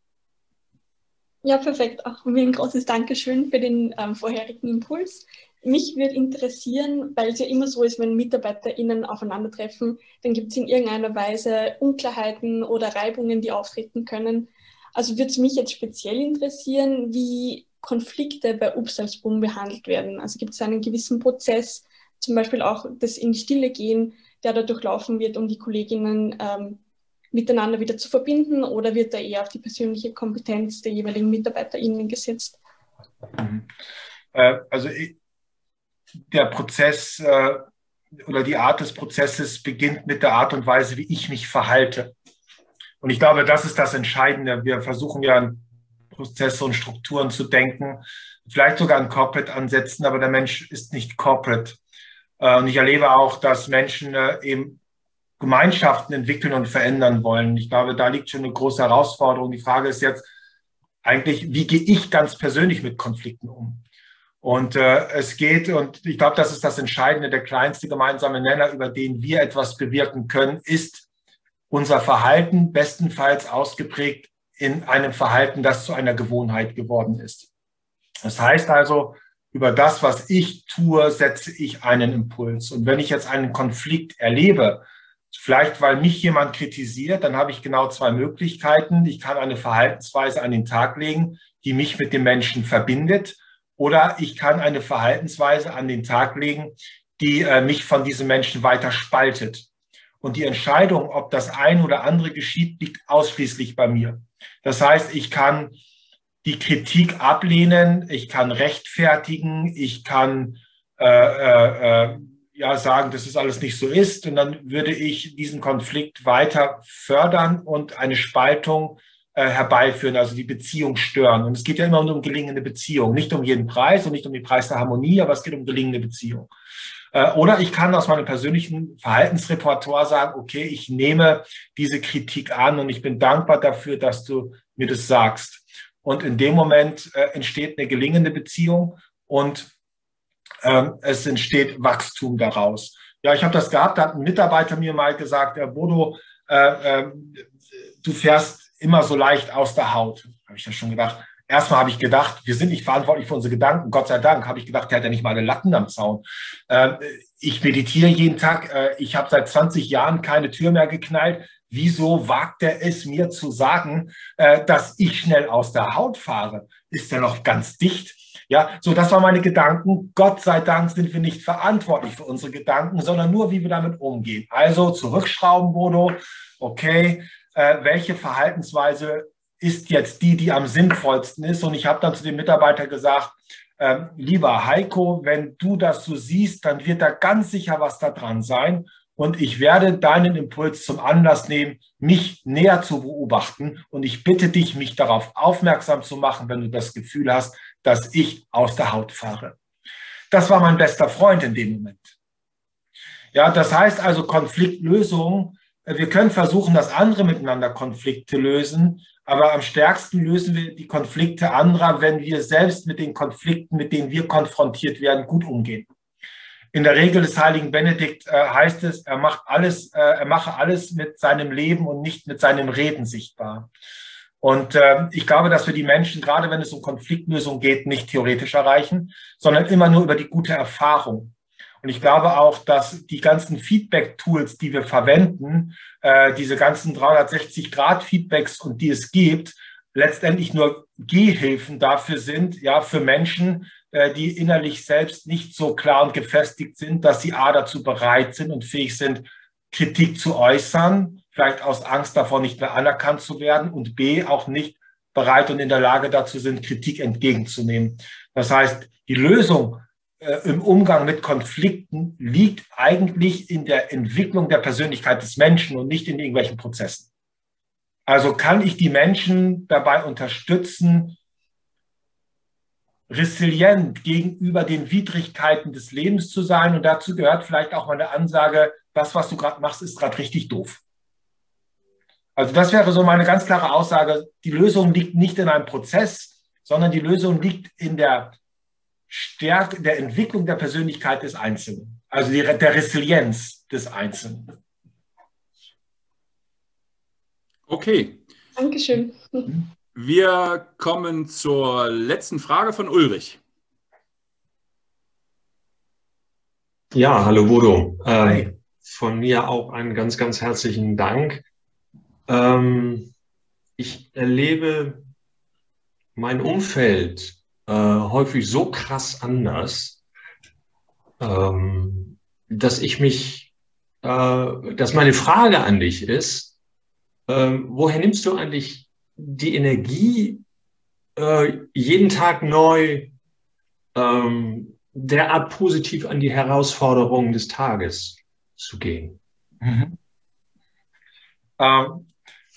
Ja, perfekt. Auch mir ein großes Dankeschön für den ähm, vorherigen Impuls. Mich würde interessieren, weil es ja immer so ist, wenn MitarbeiterInnen aufeinandertreffen, dann gibt es in irgendeiner Weise Unklarheiten oder Reibungen, die auftreten können. Also würde es mich jetzt speziell interessieren, wie Konflikte bei Upsalzboom behandelt werden. Also gibt es einen gewissen Prozess, zum Beispiel auch das in die Stille gehen, der da durchlaufen wird, um die Kolleginnen ähm, miteinander wieder zu verbinden, oder wird da eher auf die persönliche Kompetenz der jeweiligen MitarbeiterInnen gesetzt? Mhm. Äh, also ich, der Prozess äh, oder die Art des Prozesses beginnt mit der Art und Weise, wie ich mich verhalte. Und ich glaube, das ist das Entscheidende. Wir versuchen ja an Prozesse und Strukturen zu denken, vielleicht sogar an Corporate-Ansätzen, aber der Mensch ist nicht Corporate. Äh, und ich erlebe auch, dass Menschen äh, eben Gemeinschaften entwickeln und verändern wollen. Ich glaube, da liegt schon eine große Herausforderung. Die Frage ist jetzt eigentlich, wie gehe ich ganz persönlich mit Konflikten um? Und äh, es geht, und ich glaube, das ist das Entscheidende, der kleinste gemeinsame Nenner, über den wir etwas bewirken können, ist unser Verhalten, bestenfalls ausgeprägt in einem Verhalten, das zu einer Gewohnheit geworden ist. Das heißt also, über das, was ich tue, setze ich einen Impuls. Und wenn ich jetzt einen Konflikt erlebe, vielleicht weil mich jemand kritisiert, dann habe ich genau zwei Möglichkeiten. Ich kann eine Verhaltensweise an den Tag legen, die mich mit dem Menschen verbindet, oder ich kann eine Verhaltensweise an den Tag legen, die äh, mich von diesem Menschen weiter spaltet. Und die Entscheidung, ob das eine oder andere geschieht, liegt ausschließlich bei mir. Das heißt, ich kann die Kritik ablehnen, ich kann rechtfertigen, ich kann äh, äh, ja sagen, dass es alles nicht so ist, und dann würde ich diesen Konflikt weiter fördern und eine Spaltung äh, herbeiführen, also die Beziehung stören. Und es geht ja immer um gelingende Beziehung, nicht um jeden Preis und nicht um den Preis der Harmonie, aber es geht um gelingende Beziehung. Äh, oder ich kann aus meinem persönlichen Verhaltensrepertoire sagen, okay, ich nehme diese Kritik an und ich bin dankbar dafür, dass du mir das sagst. Und in dem Moment äh, entsteht eine gelingende Beziehung und ähm, es entsteht Wachstum daraus. Ja, ich habe das gehabt, da hat ein Mitarbeiter mir mal gesagt: Herr Bodo, äh, äh, du fährst immer so leicht aus der Haut. Habe ich ja schon gedacht. Erstmal habe ich gedacht, wir sind nicht verantwortlich für unsere Gedanken. Gott sei Dank habe ich gedacht, der hat ja nicht mal eine Latten am Zaun. Äh, ich meditiere jeden Tag. Äh, ich habe seit zwanzig Jahren keine Tür mehr geknallt. Wieso wagt er es mir zu sagen, äh, dass ich schnell aus der Haut fahre? Ist er noch ganz dicht? Ja, so, das waren meine Gedanken. Gott sei Dank sind wir nicht verantwortlich für unsere Gedanken, sondern nur, wie wir damit umgehen. Also zurückschrauben, Bodo. Okay, äh, welche Verhaltensweise ist jetzt die, die am sinnvollsten ist? Und ich habe dann zu dem Mitarbeiter gesagt: äh, lieber Heiko, wenn du das so siehst, dann wird da ganz sicher was da dran sein. Und ich werde deinen Impuls zum Anlass nehmen, mich näher zu beobachten. Und ich bitte dich, mich darauf aufmerksam zu machen, wenn du das Gefühl hast, dass ich aus der Haut fahre. Das war mein bester Freund in dem Moment. Ja, das heißt also Konfliktlösung. Wir können versuchen, dass andere miteinander Konflikte lösen. Aber am stärksten lösen wir die Konflikte anderer, wenn wir selbst mit den Konflikten, mit denen wir konfrontiert werden, gut umgehen. In der Regel des heiligen Benedikt äh, heißt es, er macht alles, äh, er mache alles mit seinem Leben und nicht mit seinem Reden sichtbar. Und äh, ich glaube, dass wir die Menschen, gerade wenn es um Konfliktlösung geht, nicht theoretisch erreichen, sondern immer nur über die gute Erfahrung. Und ich glaube auch, dass die ganzen Feedback-Tools, die wir verwenden, äh, diese ganzen dreihundertsechzig Grad Feedbacks und die es gibt, letztendlich nur Gehhilfen dafür sind, ja, für Menschen, äh, die innerlich selbst nicht so klar und gefestigt sind, dass sie A, dazu bereit sind und fähig sind, Kritik zu äußern, vielleicht aus Angst davor, nicht mehr anerkannt zu werden, und B, auch nicht bereit und in der Lage dazu sind, Kritik entgegenzunehmen. Das heißt, die Lösung äh, im Umgang mit Konflikten liegt eigentlich in der Entwicklung der Persönlichkeit des Menschen und nicht in irgendwelchen Prozessen. Also kann ich die Menschen dabei unterstützen, resilient gegenüber den Widrigkeiten des Lebens zu sein. Und dazu gehört vielleicht auch meine Ansage, das, was du gerade machst, ist gerade richtig doof. Also das wäre so meine ganz klare Aussage. Die Lösung liegt nicht in einem Prozess, sondern die Lösung liegt in der Stärke, der Entwicklung der Persönlichkeit des Einzelnen. Also die, der Resilienz des Einzelnen. Okay. Dankeschön. Wir kommen zur letzten Frage von Ulrich. Ja, hallo Bodo. Äh, von mir auch einen ganz, ganz herzlichen Dank. Ähm, ich erlebe mein Umfeld äh, häufig so krass anders, ähm, dass ich mich, äh, dass meine Frage an dich ist, äh, woher nimmst du eigentlich die Energie, äh, jeden Tag neu ähm, derart positiv an die Herausforderungen des Tages zu gehen? Mhm. Ähm,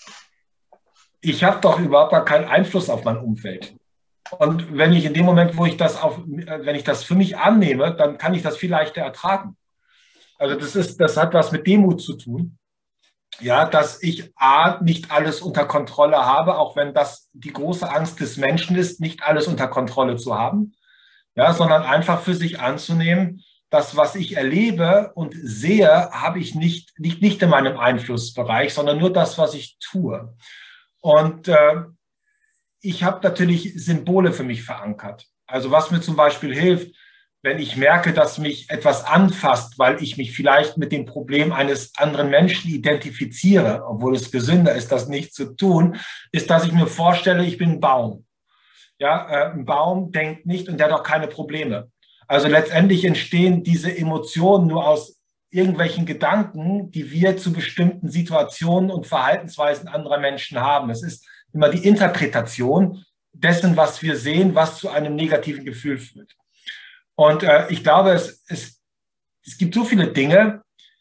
ich habe doch überhaupt gar keinen Einfluss auf mein Umfeld. Und wenn ich in dem Moment, wo ich das auf, wenn ich das für mich annehme, dann kann ich das viel leichter ertragen. Also das ist, das hat was mit Demut zu tun. Ja, dass ich A, nicht alles unter Kontrolle habe, auch wenn das die große Angst des Menschen ist, nicht alles unter Kontrolle zu haben. Ja, sondern einfach für sich anzunehmen, das, was ich erlebe und sehe, habe ich nicht, liegt nicht in meinem Einflussbereich, sondern nur das, was ich tue. Und äh, ich habe natürlich Symbole für mich verankert. Also was mir zum Beispiel hilft, wenn ich merke, dass mich etwas anfasst, weil ich mich vielleicht mit dem Problem eines anderen Menschen identifiziere, obwohl es gesünder ist, das nicht zu tun, ist, dass ich mir vorstelle, ich bin ein Baum. Ja, äh, ein Baum denkt nicht und der hat auch keine Probleme. Also letztendlich entstehen diese Emotionen nur aus irgendwelchen Gedanken, die wir zu bestimmten Situationen und Verhaltensweisen anderer Menschen haben. Es ist immer die Interpretation dessen, was wir sehen, was zu einem negativen Gefühl führt. Und äh, ich glaube, es, es, es gibt so viele Dinge,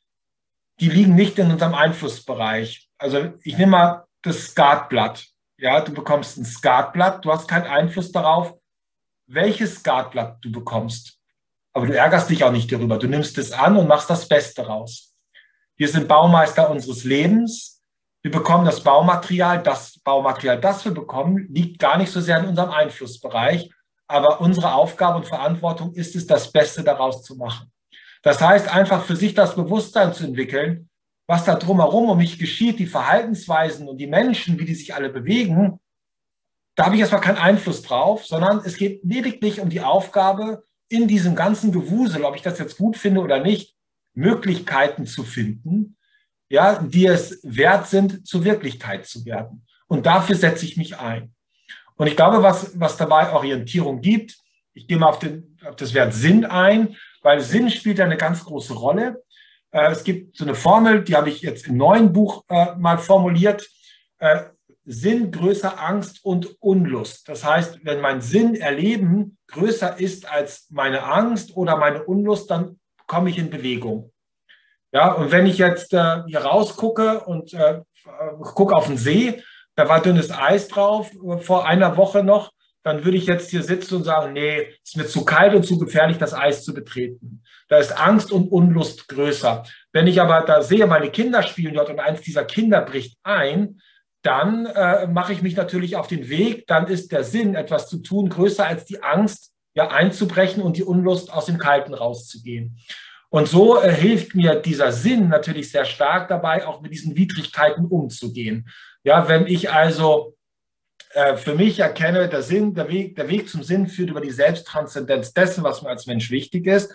die liegen nicht in unserem Einflussbereich. Also ich nehme mal das Skatblatt. Ja, du bekommst ein Skatblatt, du hast keinen Einfluss darauf, welches Skatblatt du bekommst. Aber du ärgerst dich auch nicht darüber. Du nimmst es an und machst das Beste raus. Wir sind Baumeister unseres Lebens. Wir bekommen das Baumaterial. Das Baumaterial, das wir bekommen, liegt gar nicht so sehr in unserem Einflussbereich. Aber unsere Aufgabe und Verantwortung ist es, das Beste daraus zu machen. Das heißt, einfach für sich das Bewusstsein zu entwickeln, was da drumherum um mich geschieht, die Verhaltensweisen und die Menschen, wie die sich alle bewegen, da habe ich erstmal keinen Einfluss drauf, sondern es geht lediglich um die Aufgabe, in diesem ganzen Gewusel, ob ich das jetzt gut finde oder nicht, Möglichkeiten zu finden, ja, die es wert sind, zur Wirklichkeit zu werden. Und dafür setze ich mich ein. Und ich glaube, was, was dabei Orientierung gibt, ich gehe mal auf, den, auf das Wort Sinn ein, weil Sinn spielt ja eine ganz große Rolle. Äh, es gibt so eine Formel, die habe ich jetzt im neuen Buch äh, mal formuliert. Äh, Sinn größer Angst und Unlust. Das heißt, wenn mein Sinn erleben größer ist als meine Angst oder meine Unlust, dann komme ich in Bewegung. Ja, und wenn ich jetzt äh, hier rausgucke und äh, gucke auf den See, da war dünnes Eis drauf äh, vor einer Woche noch, dann würde ich jetzt hier sitzen und sagen, nee, es ist mir zu kalt und zu gefährlich, das Eis zu betreten. Da ist Angst und Unlust größer. Wenn ich aber da sehe, meine Kinder spielen dort und eins dieser Kinder bricht ein, dann äh, mache ich mich natürlich auf den Weg, dann ist der Sinn, etwas zu tun, größer als die Angst, ja, einzubrechen und die Unlust, aus dem Kalten rauszugehen. Und so äh, hilft mir dieser Sinn natürlich sehr stark dabei, auch mit diesen Widrigkeiten umzugehen. Ja, wenn ich also äh, für mich erkenne, der Sinn, der Weg, der Weg zum Sinn führt über die Selbsttranszendenz dessen, was mir als Mensch wichtig ist,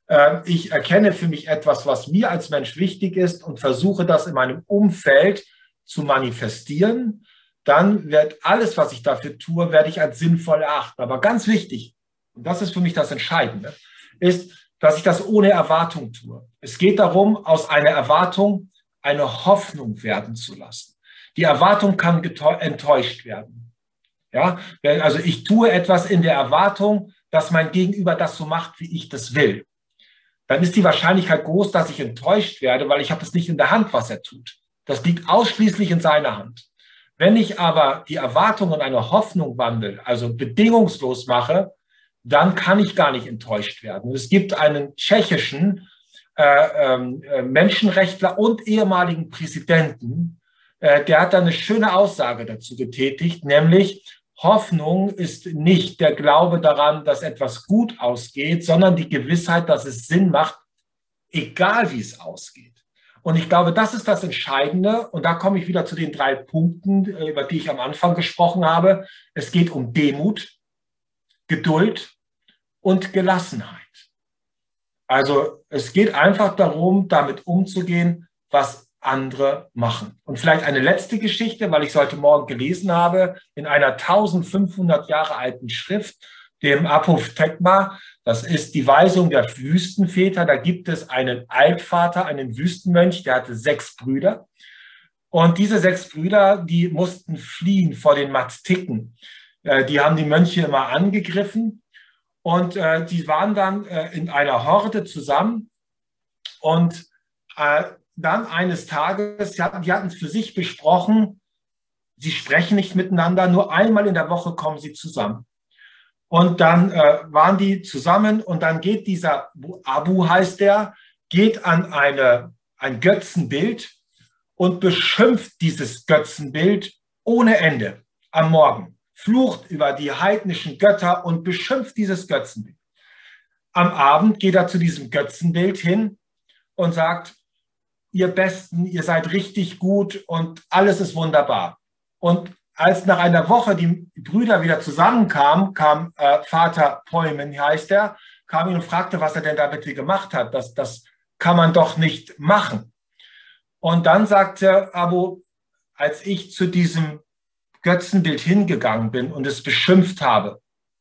äh, ich erkenne für mich etwas, was mir als Mensch wichtig ist und versuche das in meinem Umfeld zu manifestieren, dann wird alles, was ich dafür tue, werde ich als sinnvoll erachten. Aber ganz wichtig, und das ist für mich das Entscheidende, ist, dass ich das ohne Erwartung tue. Es geht darum, aus einer Erwartung eine Hoffnung werden zu lassen. Die Erwartung kann enttäuscht werden. Ja, also ich tue etwas in der Erwartung, dass mein Gegenüber das so macht, wie ich das will. Dann ist die Wahrscheinlichkeit groß, dass ich enttäuscht werde, weil ich habe es nicht in der Hand, was er tut. Das liegt ausschließlich in seiner Hand. Wenn ich aber die Erwartung in eine Hoffnung wandle, also bedingungslos mache, dann kann ich gar nicht enttäuscht werden. Und es gibt einen tschechischen äh, äh, Menschenrechtler und ehemaligen Präsidenten, äh, der hat da eine schöne Aussage dazu getätigt, nämlich Hoffnung ist nicht der Glaube daran, dass etwas gut ausgeht, sondern die Gewissheit, dass es Sinn macht, egal wie es ausgeht. Und ich glaube, das ist das Entscheidende. Und da komme ich wieder zu den drei Punkten, über die ich am Anfang gesprochen habe. Es geht um Demut, Geduld und Gelassenheit. Also es geht einfach darum, damit umzugehen, was andere machen. Und vielleicht eine letzte Geschichte, weil ich es heute Morgen gelesen habe, in einer eintausendfünfhundert Jahre alten Schrift, dem Apophthegma, das ist die Weisung der Wüstenväter. Da gibt es einen Altvater, einen Wüstenmönch, der hatte sechs Brüder. Und diese sechs Brüder, die mussten fliehen vor den Maztiken. Die haben die Mönche immer angegriffen. Und äh, die waren dann äh, in einer Horde zusammen. Und äh, dann eines Tages, die hatten, die hatten für sich besprochen, sie sprechen nicht miteinander, nur einmal in der Woche kommen sie zusammen. Und dann äh, waren die zusammen und dann geht dieser, Abu heißt der, geht an eine, ein Götzenbild und beschimpft dieses Götzenbild ohne Ende am Morgen. Flucht über die heidnischen Götter und beschimpft dieses Götzenbild. Am Abend geht er zu diesem Götzenbild hin und sagt, ihr Besten, ihr seid richtig gut und alles ist wunderbar. Und als nach einer Woche die Brüder wieder zusammenkamen, kam äh, Vater Poimen, heißt er, kam ihn und fragte, was er denn da bitte gemacht hat. Das, das kann man doch nicht machen. Und dann sagte Abu, als ich zu diesem Götzenbild hingegangen bin und es beschimpft habe,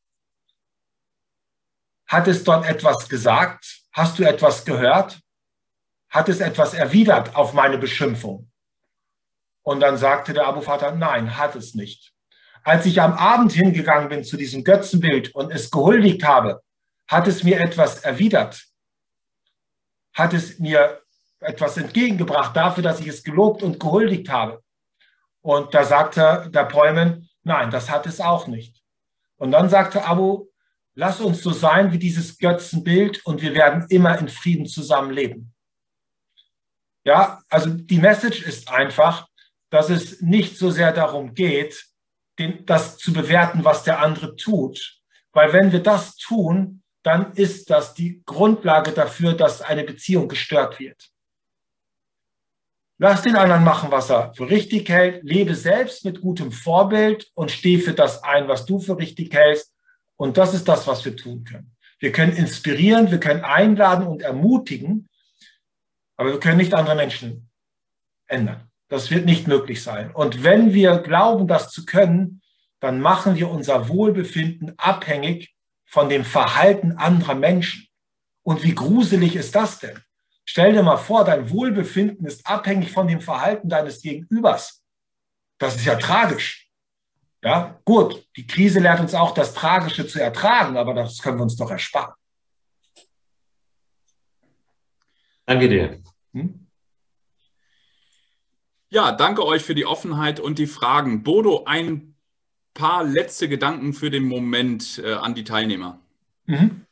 hat es dort etwas gesagt? Hast du etwas gehört? Hat es etwas erwidert auf meine Beschimpfung? Und dann sagte der Abu-Vater, nein, hat es nicht. Als ich am Abend hingegangen bin zu diesem Götzenbild und es gehuldigt habe, hat es mir etwas erwidert? Hat es mir etwas entgegengebracht dafür, dass ich es gelobt und gehuldigt habe? Und da sagte der Poimen, nein, das hat es auch nicht. Und dann sagte Abu, lass uns so sein wie dieses Götzenbild und wir werden immer in Frieden zusammenleben. Ja, also die Message ist einfach, dass es nicht so sehr darum geht, den, das zu bewerten, was der andere tut. Weil wenn wir das tun, dann ist das die Grundlage dafür, dass eine Beziehung gestört wird. Lass den anderen machen, was er für richtig hält. Lebe selbst mit gutem Vorbild und steh für das ein, was du für richtig hältst. Und das ist das, was wir tun können. Wir können inspirieren, wir können einladen und ermutigen, aber wir können nicht andere Menschen ändern. Das wird nicht möglich sein. Und wenn wir glauben, das zu können, dann machen wir unser Wohlbefinden abhängig von dem Verhalten anderer Menschen. Und wie gruselig ist das denn? Stell dir mal vor, dein Wohlbefinden ist abhängig von dem Verhalten deines Gegenübers. Das ist ja tragisch. Ja, gut, die Krise lehrt uns auch, das Tragische zu ertragen, aber das können wir uns doch ersparen. Danke dir. Hm? Ja, danke euch für die Offenheit und die Fragen. Bodo, ein paar letzte Gedanken für den Moment äh, an die Teilnehmer. Mhm.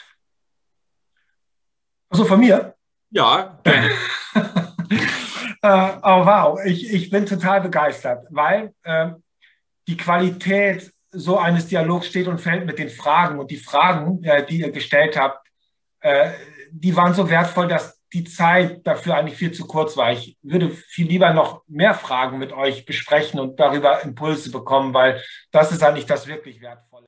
Also von mir? Ja, gerne. äh, oh wow, ich, ich bin total begeistert, weil äh, die Qualität so eines Dialogs steht und fällt mit den Fragen. Und die Fragen, äh, die ihr gestellt habt, äh, die waren so wertvoll, dass die Zeit dafür eigentlich viel zu kurz war. Ich würde viel lieber noch mehr Fragen mit euch besprechen und darüber Impulse bekommen, weil das ist eigentlich das wirklich Wertvolle.